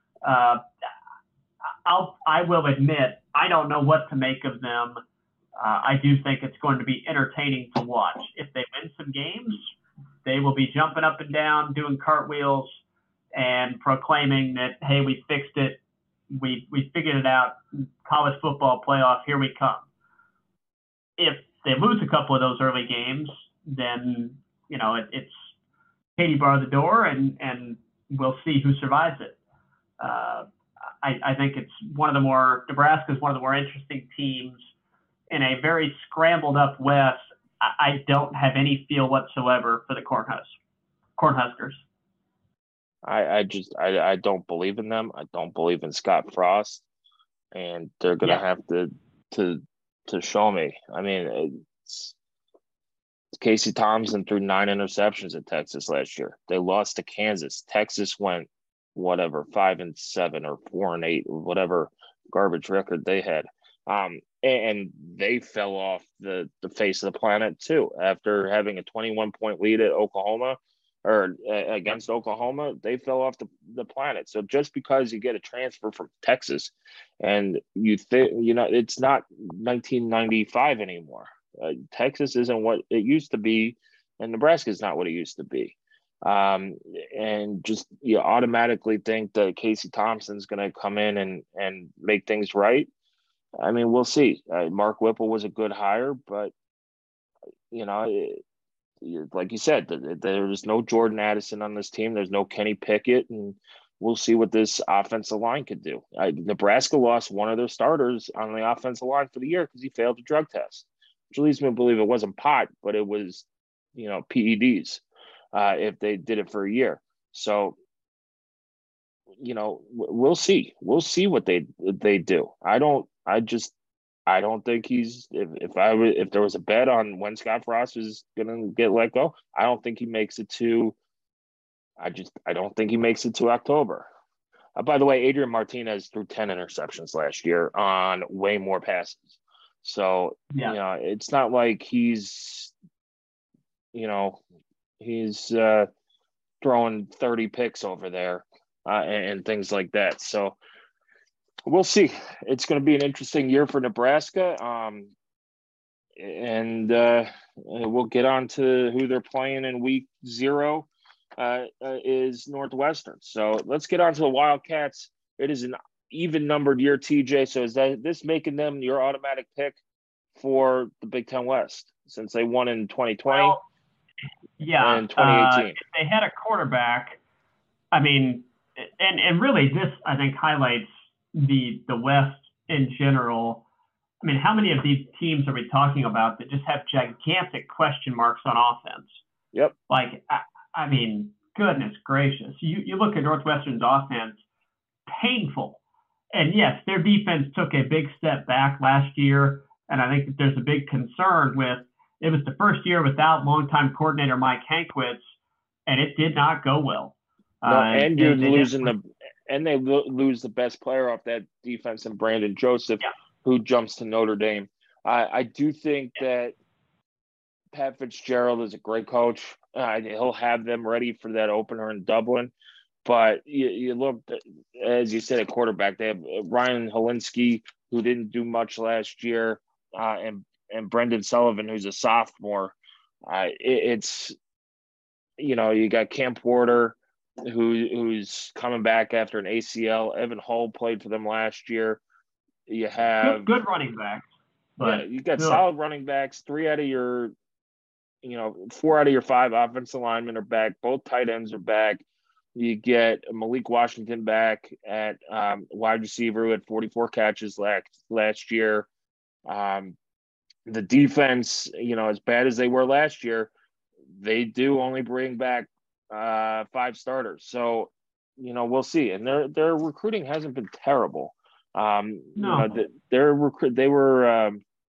I will admit, I don't know what to make of them. I do think it's going to be entertaining to watch. If they win some games, they will be jumping up and down, doing cartwheels, and proclaiming that, hey, we fixed it. We figured it out. College football playoff, here we come. If they lose a couple of those early games, then, it's Katie bar the door, and we'll see who survives it. I think it's Nebraska's one of the more interesting teams in a very scrambled up West. I don't have any feel whatsoever for the Cornhuskers. I don't believe in them. I don't believe in Scott Frost, and they're going to have to show me. I mean, it's Casey Thompson threw 9 interceptions at Texas last year. They lost to Kansas. Texas went 5-7 or 4-8 or whatever garbage record they had. And they fell off the face of the planet too. After having a 21-point lead at Oklahoma or against Oklahoma, they fell off the planet. So just because you get a transfer from Texas and you think, it's not 1995 anymore. Texas isn't what it used to be, and Nebraska is not what it used to be. And just you automatically think that Casey Thompson's going to come in and make things right. I mean, we'll see. Mark Whipple was a good hire, but you know, like you said, there's no Jordan Addison on this team. There's no Kenny Pickett, and we'll see what this offensive line could do. Nebraska lost one of their starters on the offensive line for the year because he failed the drug test, which leads me to believe it wasn't pot, but it was, PEDs. If they did it for a year, so we'll see. We'll see what they do. I don't think he's if there was a bet on when Scott Frost was gonna get let go, I don't think he makes it to I don't think he makes it to October. By the way, Adrian Martinez threw 10 interceptions last year on way more passes. So, it's not like he's throwing 30 picks over there and things like that. So we'll see. It's going to be an interesting year for Nebraska. And we'll get on to who they're playing in week 0 is Northwestern. So let's get on to the Wildcats. It is an even numbered year, TJ. So is this making them your automatic pick for the Big Ten West since they won in 2020? Well, yeah. And 2018. If they had a quarterback, I mean, and really this, I think, highlights the West in general. I mean, how many of these teams are we talking about that just have gigantic question marks on offense? Yep. Like, I mean, goodness gracious. You look at Northwestern's offense, painful. And yes, their defense took a big step back last year. And I think that there's a big concern with it was the first year without longtime coordinator Mike Hankwitz, and it did not go well. No, and you're losing they lose the best player off that defense in Brandon Joseph, who jumps to Notre Dame. I do think that Pat Fitzgerald is a great coach. He'll have them ready for that opener in Dublin. But you look, as you said, at quarterback, they have Ryan Helinski, who didn't do much last year, and Brendan Sullivan, who's a sophomore. It's you got Cam Porter, who's coming back after an ACL. Evan Hull played for them last year. You have good running backs. But you got solid running backs. 4 out of your 5 offensive linemen are back. Both tight ends are back. You get Malik Washington back at wide receiver who had 44 catches last year. The defense, as bad as they were last year, they do only bring back 5 starters. So, we'll see. And their recruiting hasn't been terrible. No. They were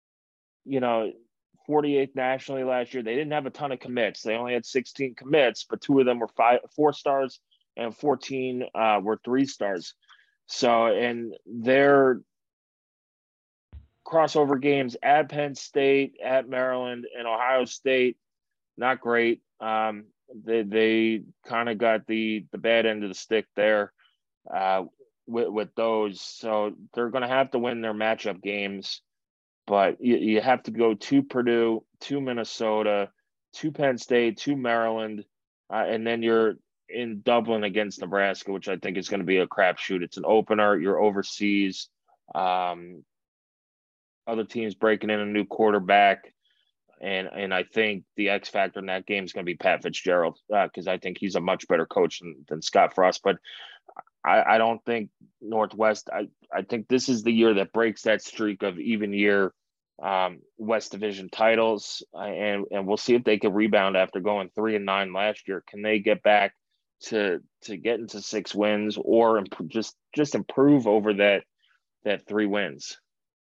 48th nationally last year. They didn't have a ton of commits. They only had 16 commits, but 2 of them were 4 stars and 14 were 3 stars. So, and their crossover games at Penn State, at Maryland, and Ohio State, not great. They kind of got the bad end of the stick there with those. So they're going to have to win their matchup games. But you have to go to Purdue, to Minnesota, to Penn State, to Maryland, and then you're in Dublin against Nebraska, which I think is going to be a crapshoot. It's an opener. You're overseas. Other teams breaking in a new quarterback. And I think the X factor in that game is going to be Pat Fitzgerald because I think he's a much better coach than Scott Frost. But I don't think Northwest – I think this is the year that breaks that streak of even year West Division titles. And we'll see if they can rebound after going 3-9 last year. Can they get back to get into 6 wins or just improve over that 3 wins?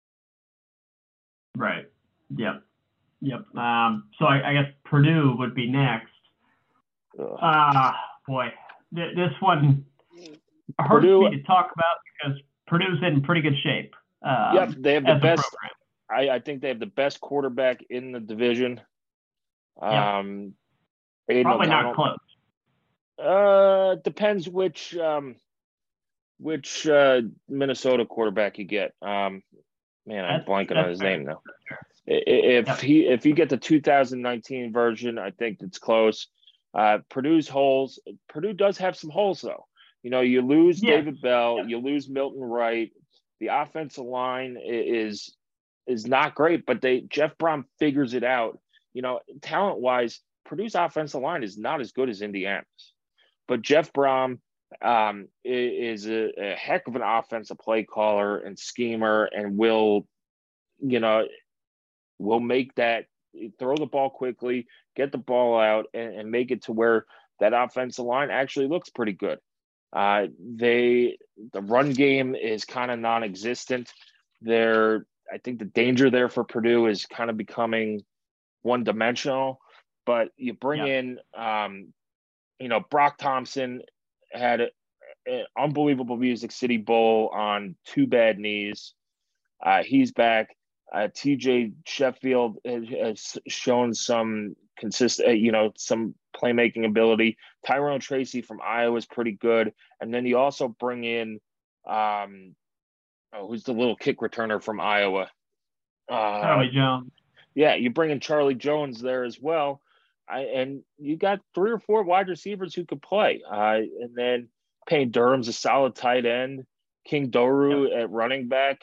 Right. Yep. So I guess Purdue would be next. Boy, this one hurts me to talk about because Purdue's in pretty good shape. They have the best. I think they have the best quarterback in the division. Probably O'Connell. not close. Depends which Minnesota quarterback you get. I'm blanking on his name now. If you get the 2019 version, I think it's close. Purdue does have some holes though. You lose David Bell, you lose Milton Wright, The offensive line is not great, but Jeff Brom figures it out. Talent-wise, Purdue's offensive line is not as good as Indiana's. But Jeff Brom is a heck of an offensive play caller and schemer, and will make that, throw the ball quickly, get the ball out, and make it to where that offensive line actually looks pretty good. The run game is kind of non-existent. I think the danger there for Purdue is kind of becoming one-dimensional. But you bring in, Brock Thompson had an unbelievable Music City Bowl on 2 bad knees. He's back. TJ Sheffield has shown some consistent, some playmaking ability. Tyrone Tracy from Iowa is pretty good. And then you also bring in, who's the little kick returner from Iowa? Charlie Jones. Yeah, you bring in Charlie Jones there as well. And you got 3 or 4 wide receivers who could play. And then Payne Durham's a solid tight end. King Doru at running back.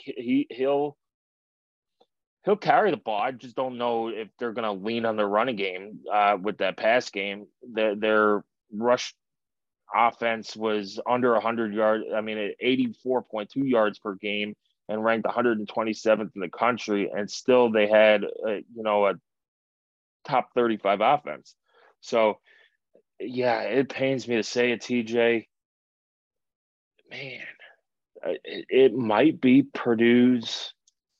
He'll carry the ball. I just don't know if they're going to lean on their running game with that pass game. Their rush offense was under 100 yards. I mean, at 84.2 yards per game, and ranked 127th in the country. And still they had, a top 35 offense. So, yeah, it pains me to say it, TJ. Man, it might be Purdue's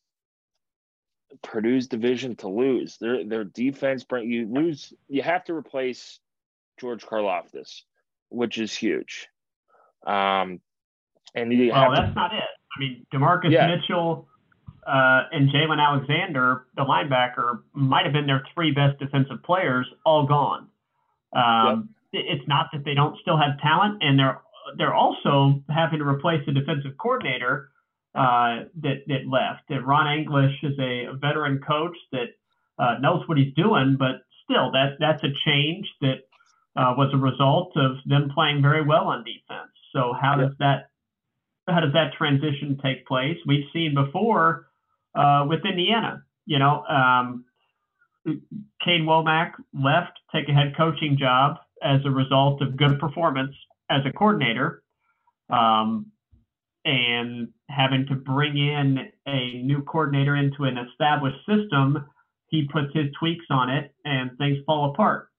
division to lose. Their defense, you have to replace George Karlaftis, which is huge. And that's not it. I mean, DeMarcus Mitchell and Jalen Alexander, the linebacker, might have been their 3 best defensive players, all gone. It's not that they don't still have talent, and they're also having to replace the defensive coordinator that left. Ron English is a veteran coach that knows what he's doing, but still, that's a change that was a result of them playing very well on defense. So how does that transition take place? We've seen before with Indiana. Kane Womack left, take a head coaching job as a result of good performance as a coordinator. And having to bring in a new coordinator into an established system, he puts his tweaks on it and things fall apart.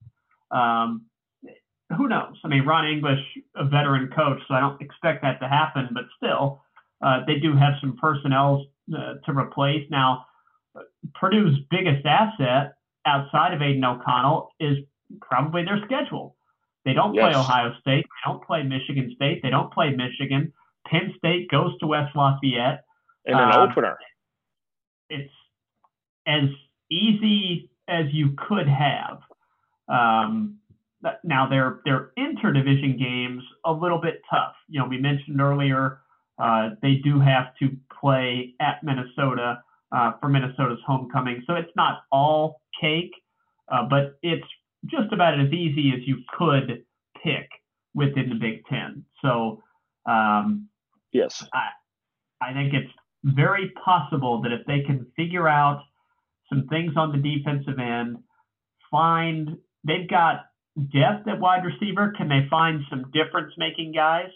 Who knows? I mean, Ron English, a veteran coach, so I don't expect that to happen, but still, they do have some personnel to replace. Now, Purdue's biggest asset outside of Aiden O'Connell is probably their schedule. They don't play Ohio State. They don't play Michigan State. They don't play Michigan. Penn State goes to West Lafayette. In an opener. It's as easy as you could have. Now, their interdivision games a little bit tough. We mentioned earlier they do have to play at Minnesota for Minnesota's homecoming. So it's not all cake, but it's just about as easy as you could pick within the Big Ten. So, yes, I think it's very possible that if they can figure out some things on the defensive end, they've got depth at wide receiver. Can they find some difference-making guys,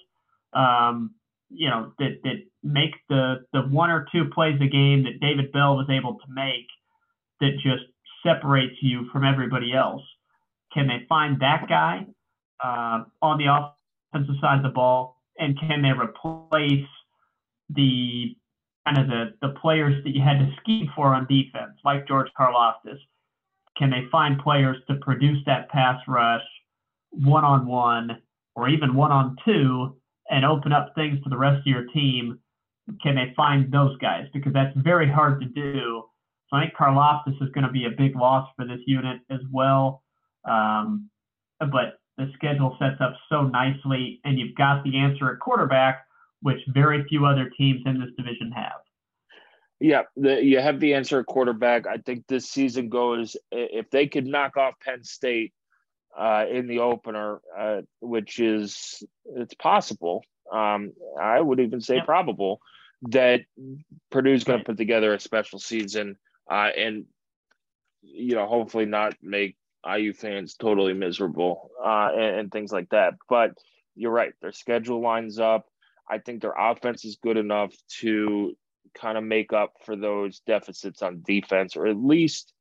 that make the 1 or 2 plays a game that David Bell was able to make that just separates you from everybody else? Can they find that guy on the offensive side of the ball, and can they replace the players that you had to scheme for on defense, like George Karlaftis? Can they find players to produce that pass rush 1-on-1 or even 1-on-2 and open up things to the rest of your team? Can they find those guys? Because that's very hard to do. So I think Karlaftis is going to be a big loss for this unit as well. But the schedule sets up so nicely, and you've got the answer at quarterback, which very few other teams in this division have. Yeah, you have the answer at quarterback. I think this season goes, if they could knock off Penn State in the opener, which it's possible. I would even say probable. that Purdue's going to put together a special season and, hopefully not make IU fans totally miserable and things like that. But you're right. Their schedule lines up. I think their offense is good enough to kind of make up for those deficits on defense, or at least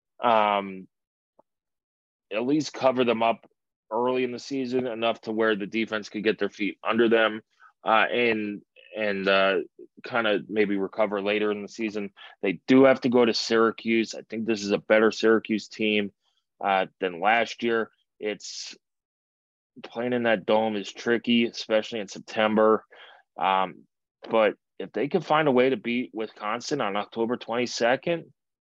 cover them up early in the season enough to where the defense could get their feet under them and kind of maybe recover later in the season. They do have to go to Syracuse. I think this is a better Syracuse team than last year. It's playing in that dome is tricky, especially in September. But if they can find a way to beat Wisconsin on October 22nd,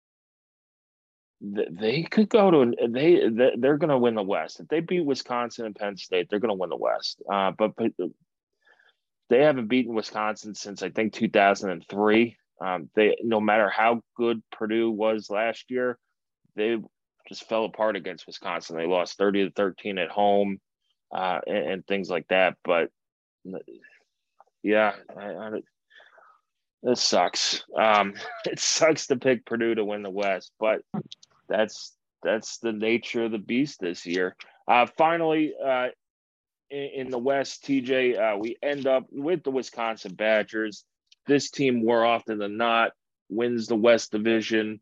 they could go to they're going to win the West. If they beat Wisconsin and Penn State, they're going to win the West. But they haven't beaten Wisconsin since I think 2003. They, no matter how good Purdue was last year, they just fell apart against Wisconsin. They lost 30-13 at home and things like that. But yeah, this sucks. It sucks to pick Purdue to win the West, but that's the nature of the beast this year. Finally, in the West, TJ, we end up with the Wisconsin Badgers. This team, more often than not, wins the West Division.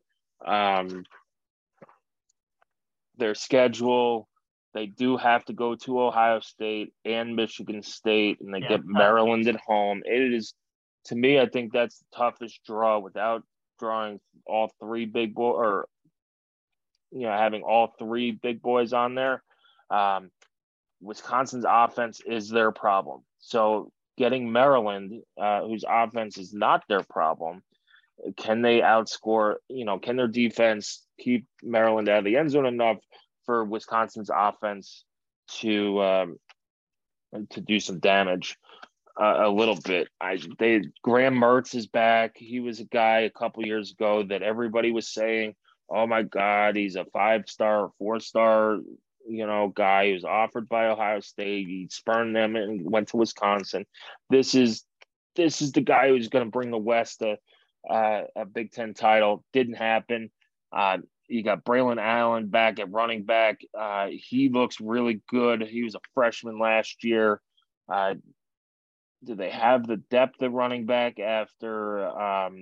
Their schedule, they do have to go to Ohio State and Michigan State, and they get Maryland at home. It is, to me, I think that's the toughest draw without drawing all three big boys, or having all three big boys on there. Wisconsin's offense is their problem. So getting Maryland, whose offense is not their problem, can they outscore, can their defense keep Maryland out of the end zone enough for Wisconsin's offense to do some damage a little bit? Graham Mertz is back. He was a guy a couple years ago that everybody was saying, oh my God, he's a 5-star, 4-star, guy who's offered by Ohio State. He spurned them and went to Wisconsin. This is the guy who's going to bring the West a Big Ten title. Didn't happen. You got Braylon Allen back at running back. He looks really good. He was a freshman last year. Do they have the depth of running back after I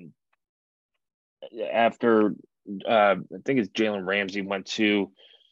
think it's Jalen Ramsey went to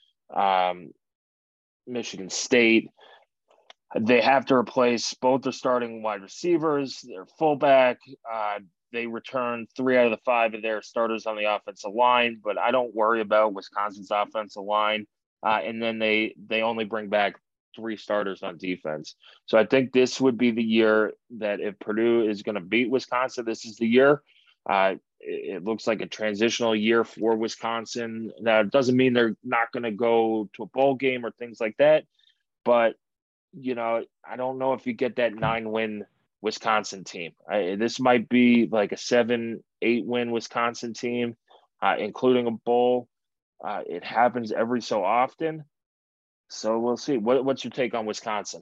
Michigan State? They have to replace both their starting wide receivers, their fullback. They returned 3 out of the 5 of their starters on the offensive line, but I don't worry about Wisconsin's offensive line. And then they only bring back 3 starters on defense. So I think this would be the year that if Purdue is going to beat Wisconsin, this is the year. It looks like a transitional year for Wisconsin. Now, it doesn't mean they're not going to go to a bowl game or things like that, but I don't know if you get that 9-win Wisconsin team. This might be like a 7-8 win Wisconsin team, including a bowl. It happens every so often. So we'll see. What's your take on Wisconsin?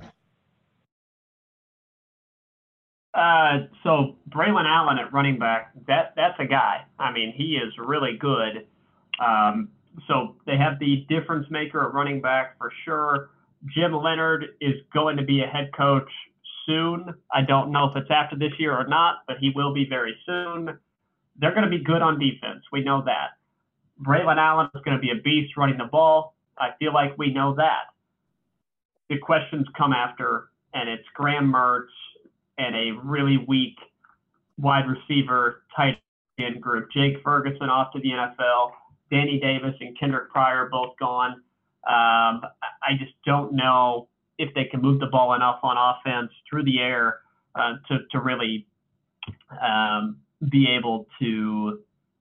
So Braylon Allen at running back, that's a guy. I mean, he is really good. So they have the difference maker at running back for sure. Jim Leonard is going to be a head coach soon. I don't know if it's after this year or not, but he will be very soon. They're going to be good on defense. We know that. Braylon Allen is going to be a beast running the ball. I feel like we know that. The questions come after, and it's Graham Mertz and a really weak wide receiver tight end group. Jake Ferguson off to the NFL. Danny Davis and Kendrick Pryor both gone. I just don't know if they can move the ball enough on offense through the air to really be able to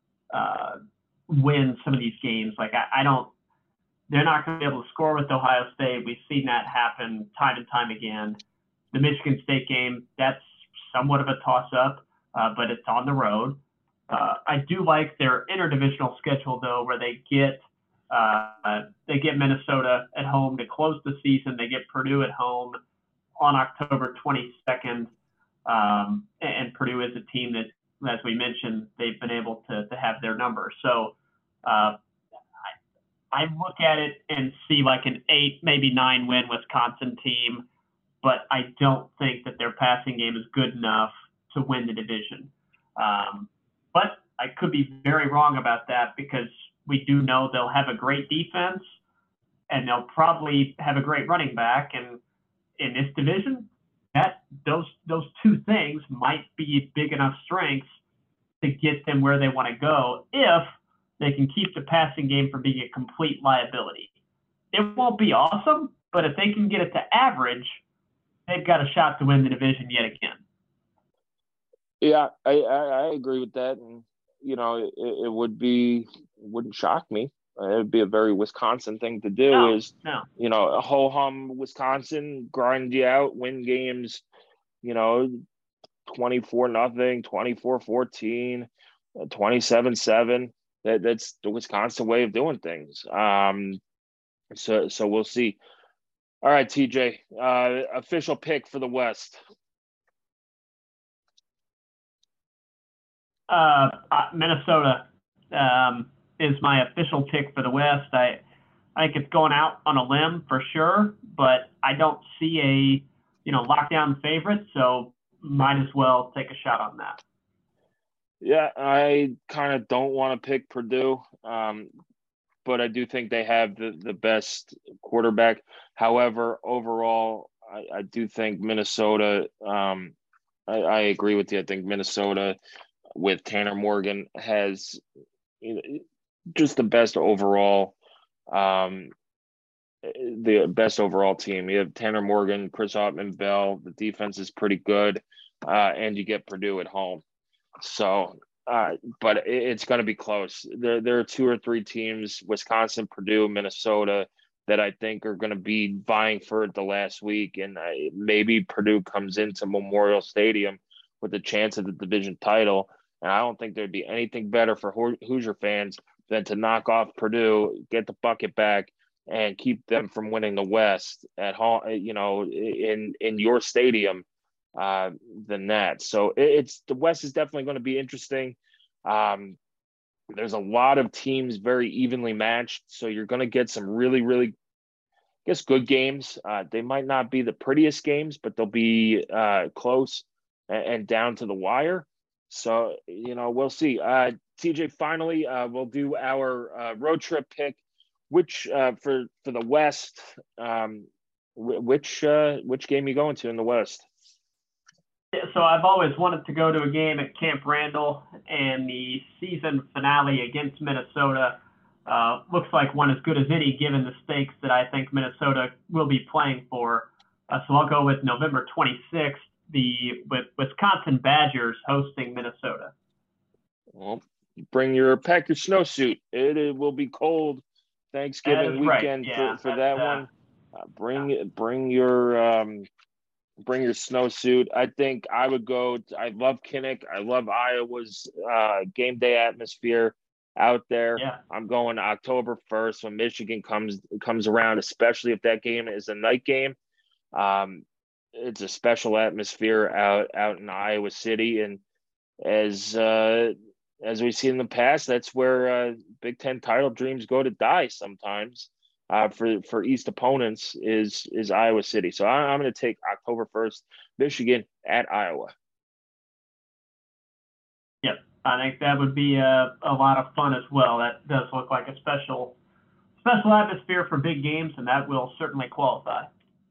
win some of these games. Like they're not going to be able to score with Ohio State. We've seen that happen time and time again. The Michigan State game, that's somewhat of a toss-up, but it's on the road. I do like their interdivisional schedule, though, where they get Minnesota at home to close the season. They get Purdue at home on October 22nd. And Purdue is a team that, as we mentioned, they've been able to have their number. So I look at it and see like an 8, maybe 9 win Wisconsin team, but I don't think that their passing game is good enough to win the division. But I could be very wrong about that because we do know they'll have a great defense and they'll probably have a great running back. And in this division, those two things might be big enough strengths to get them where they want to go if they can keep the passing game from being a complete liability. It won't be awesome, but if they can get it to average, they've got a shot to win the division yet again. Yeah, I agree with that. And, you know, it wouldn't shock me. It would be a very Wisconsin thing to do you know, a ho-hum Wisconsin, grind you out, win games, you know, 24-0, 24-14, 27-7. That's the Wisconsin way of doing things. So we'll see. All right, TJ, official pick for the West. Minnesota is my official pick for the West. I think it's going out on a limb for sure, but I don't see a lockdown favorite, so might as well take a shot on that. Yeah, I kind of don't want to pick Purdue, but I do think they have the best quarterback. However, overall, I do think Minnesota. I agree with you. I think Minnesota with Tanner Morgan has just the best overall, team. You have Tanner Morgan, Chris Autman-Bell. The defense is pretty good, and you get Purdue at home. So, but it's going to be close. There are 2 or 3 teams, Wisconsin, Purdue, Minnesota, that I think are going to be vying for it the last week. And maybe Purdue comes into Memorial Stadium with a chance at the division title. And I don't think there'd be anything better for Hoosier fans than to knock off Purdue, get the bucket back, and keep them from winning the West at home, you know, in your stadium. Than that. So the West is definitely going to be interesting. There's a lot of teams very evenly matched, so you're going to get some really, really, I guess, good games. They might not be the prettiest games, but they'll be close and down to the wire. So, you know, we'll see. TJ, finally, we'll do our road trip pick. Which for the West, which game you going to in the West? So I've always wanted to go to a game at Camp Randall, and the season finale against Minnesota looks like one as good as any given the stakes that I think Minnesota will be playing for. So I'll go with November 26th, with Wisconsin Badgers hosting Minnesota. Well, pack your snowsuit. It will be cold Thanksgiving weekend for that one. Bring your snowsuit. I think I would go. I love Kinnick. I love Iowa's game day atmosphere out there. Yeah. I'm going October 1st when Michigan comes around, especially if that game is a night game. It's a special atmosphere out in Iowa City, and as we've seen in the past, that's where Big Ten title dreams go to die sometimes. For East opponents is Iowa City. So I'm going to take October 1st, Michigan at Iowa. Yep, I think that would be a lot of fun as well. That does look like a special atmosphere for big games, and that will certainly qualify.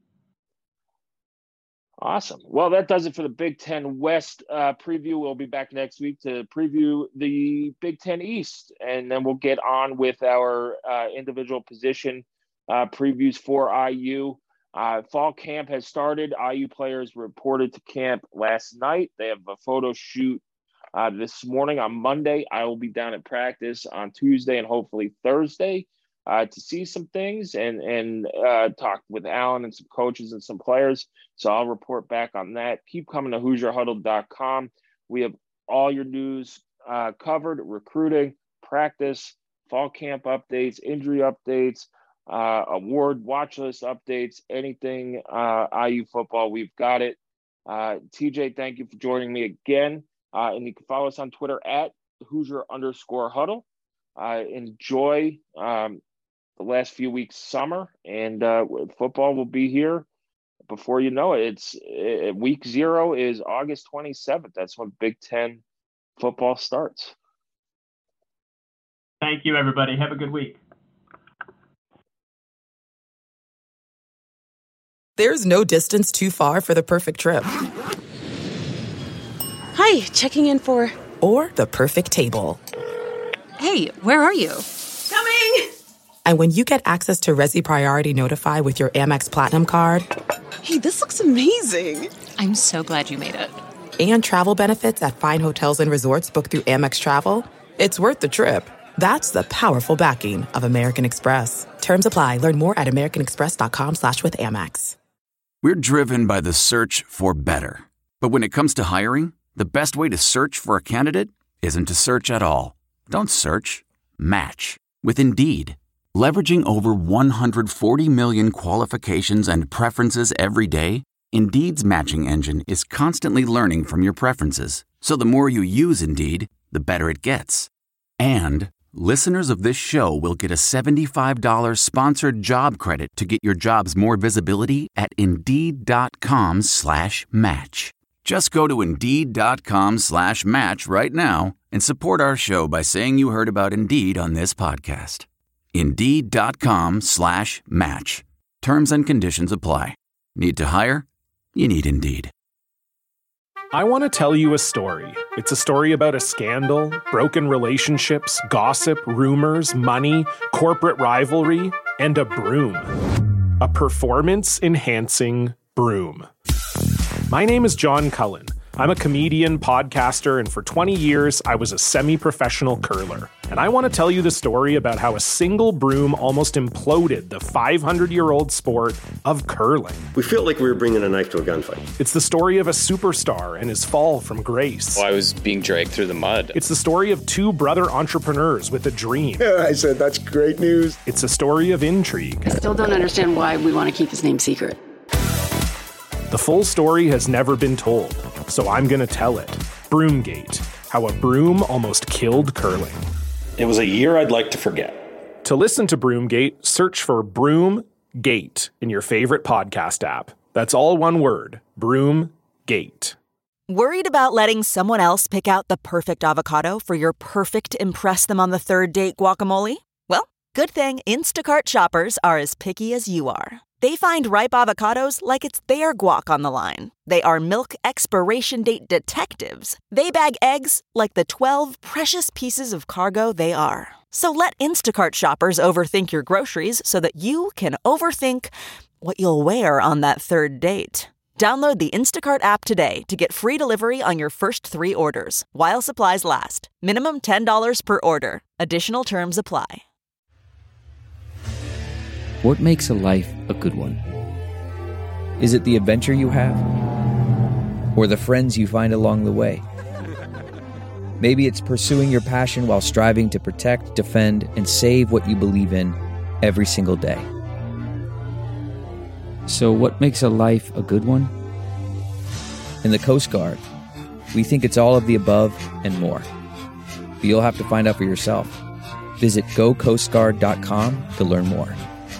Awesome. Well, that does it for the Big Ten West preview. We'll be back next week to preview the Big Ten East, and then we'll get on with our individual position previews for IU. Fall camp has started. IU players reported to camp last night. They have a photo shoot this morning on Monday. I will be down at practice on Tuesday and hopefully Thursday to see some things and talk with Alan and some coaches and some players. So I'll report back on that. Keep coming to HoosierHuddle.com. We have all your news covered: recruiting, practice, fall camp updates, injury updates, award watch list updates, anything IU football. We've got it. TJ, thank you for joining me again. And you can follow us on Twitter at Hoosier_huddle. Enjoy the last few weeks summer, and football will be here before you know it. Week 0 is August 27th. That's when Big Ten football starts. Thank you, everybody. Have a good week. There's no distance too far for the perfect trip. Hi, checking in for... Or the perfect table. Hey, where are you? Coming! And when you get access to Resi Priority Notify with your Amex Platinum card... Hey, this looks amazing. I'm so glad you made it. And travel benefits at fine hotels and resorts booked through Amex Travel, it's worth the trip. That's the powerful backing of American Express. Terms apply. Learn more at americanexpress.com/withAmex. We're driven by the search for better. But when it comes to hiring, the best way to search for a candidate isn't to search at all. Don't search. Match. With Indeed. Leveraging over 140 million qualifications and preferences every day, Indeed's matching engine is constantly learning from your preferences. So the more you use Indeed, the better it gets. And listeners of this show will get a $75 sponsored job credit to get your jobs more visibility at Indeed.com/match. Just go to Indeed.com/match right now and support our show by saying you heard about Indeed on this podcast. Indeed.com/match. Terms and conditions apply. Need to hire? You need Indeed. I want to tell you a story. It's a story about a scandal, broken relationships, gossip, rumors, money, corporate rivalry, and a broom. A performance-enhancing broom. My name is John Cullen. I'm a comedian, podcaster, and for 20 years, I was a semi-professional curler. And I want to tell you the story about how a single broom almost imploded the 500-year-old sport of curling. We felt like we were bringing a knife to a gunfight. It's the story of a superstar and his fall from grace. Well, I was being dragged through the mud. It's the story of two brother entrepreneurs with a dream. I said, that's great news. It's a story of intrigue. I still don't understand why we want to keep his name secret. The full story has never been told, so I'm going to tell it. Broomgate, how a broom almost killed curling. It was a year I'd like to forget. To listen to Broomgate, search for Broomgate in your favorite podcast app. That's all one word, Broomgate. Worried about letting someone else pick out the perfect avocado for your perfect impress them on the third date guacamole? Well, good thing Instacart shoppers are as picky as you are. They find ripe avocados like it's their guac on the line. They are milk expiration date detectives. They bag eggs like the 12 precious pieces of cargo they are. So let Instacart shoppers overthink your groceries so that you can overthink what you'll wear on that third date. Download the Instacart app today to get free delivery on your first 3 orders, while supplies last. Minimum $10 per order. Additional terms apply. What makes a life a good one? Is it the adventure you have? Or the friends you find along the way? Maybe it's pursuing your passion while striving to protect, defend, and save what you believe in every single day. So what makes a life a good one? In the Coast Guard, we think it's all of the above and more. But you'll have to find out for yourself. Visit gocoastguard.com to learn more.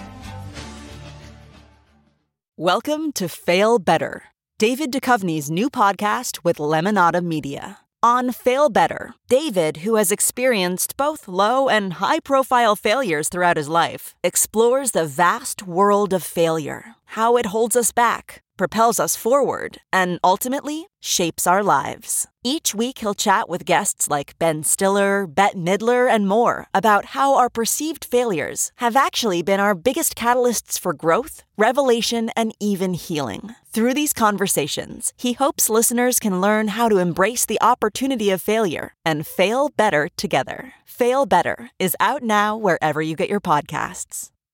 Welcome to Fail Better, David Duchovny's new podcast with Lemonada Media. On Fail Better, David, who has experienced both low and high-profile failures throughout his life, explores the vast world of failure, how it holds us back, propels us forward, and ultimately shapes our lives. Each week he'll chat with guests like Ben Stiller, Bette Midler, and more about how our perceived failures have actually been our biggest catalysts for growth, revelation, and even healing. Through these conversations, he hopes listeners can learn how to embrace the opportunity of failure and fail better together. Fail Better is out now wherever you get your podcasts.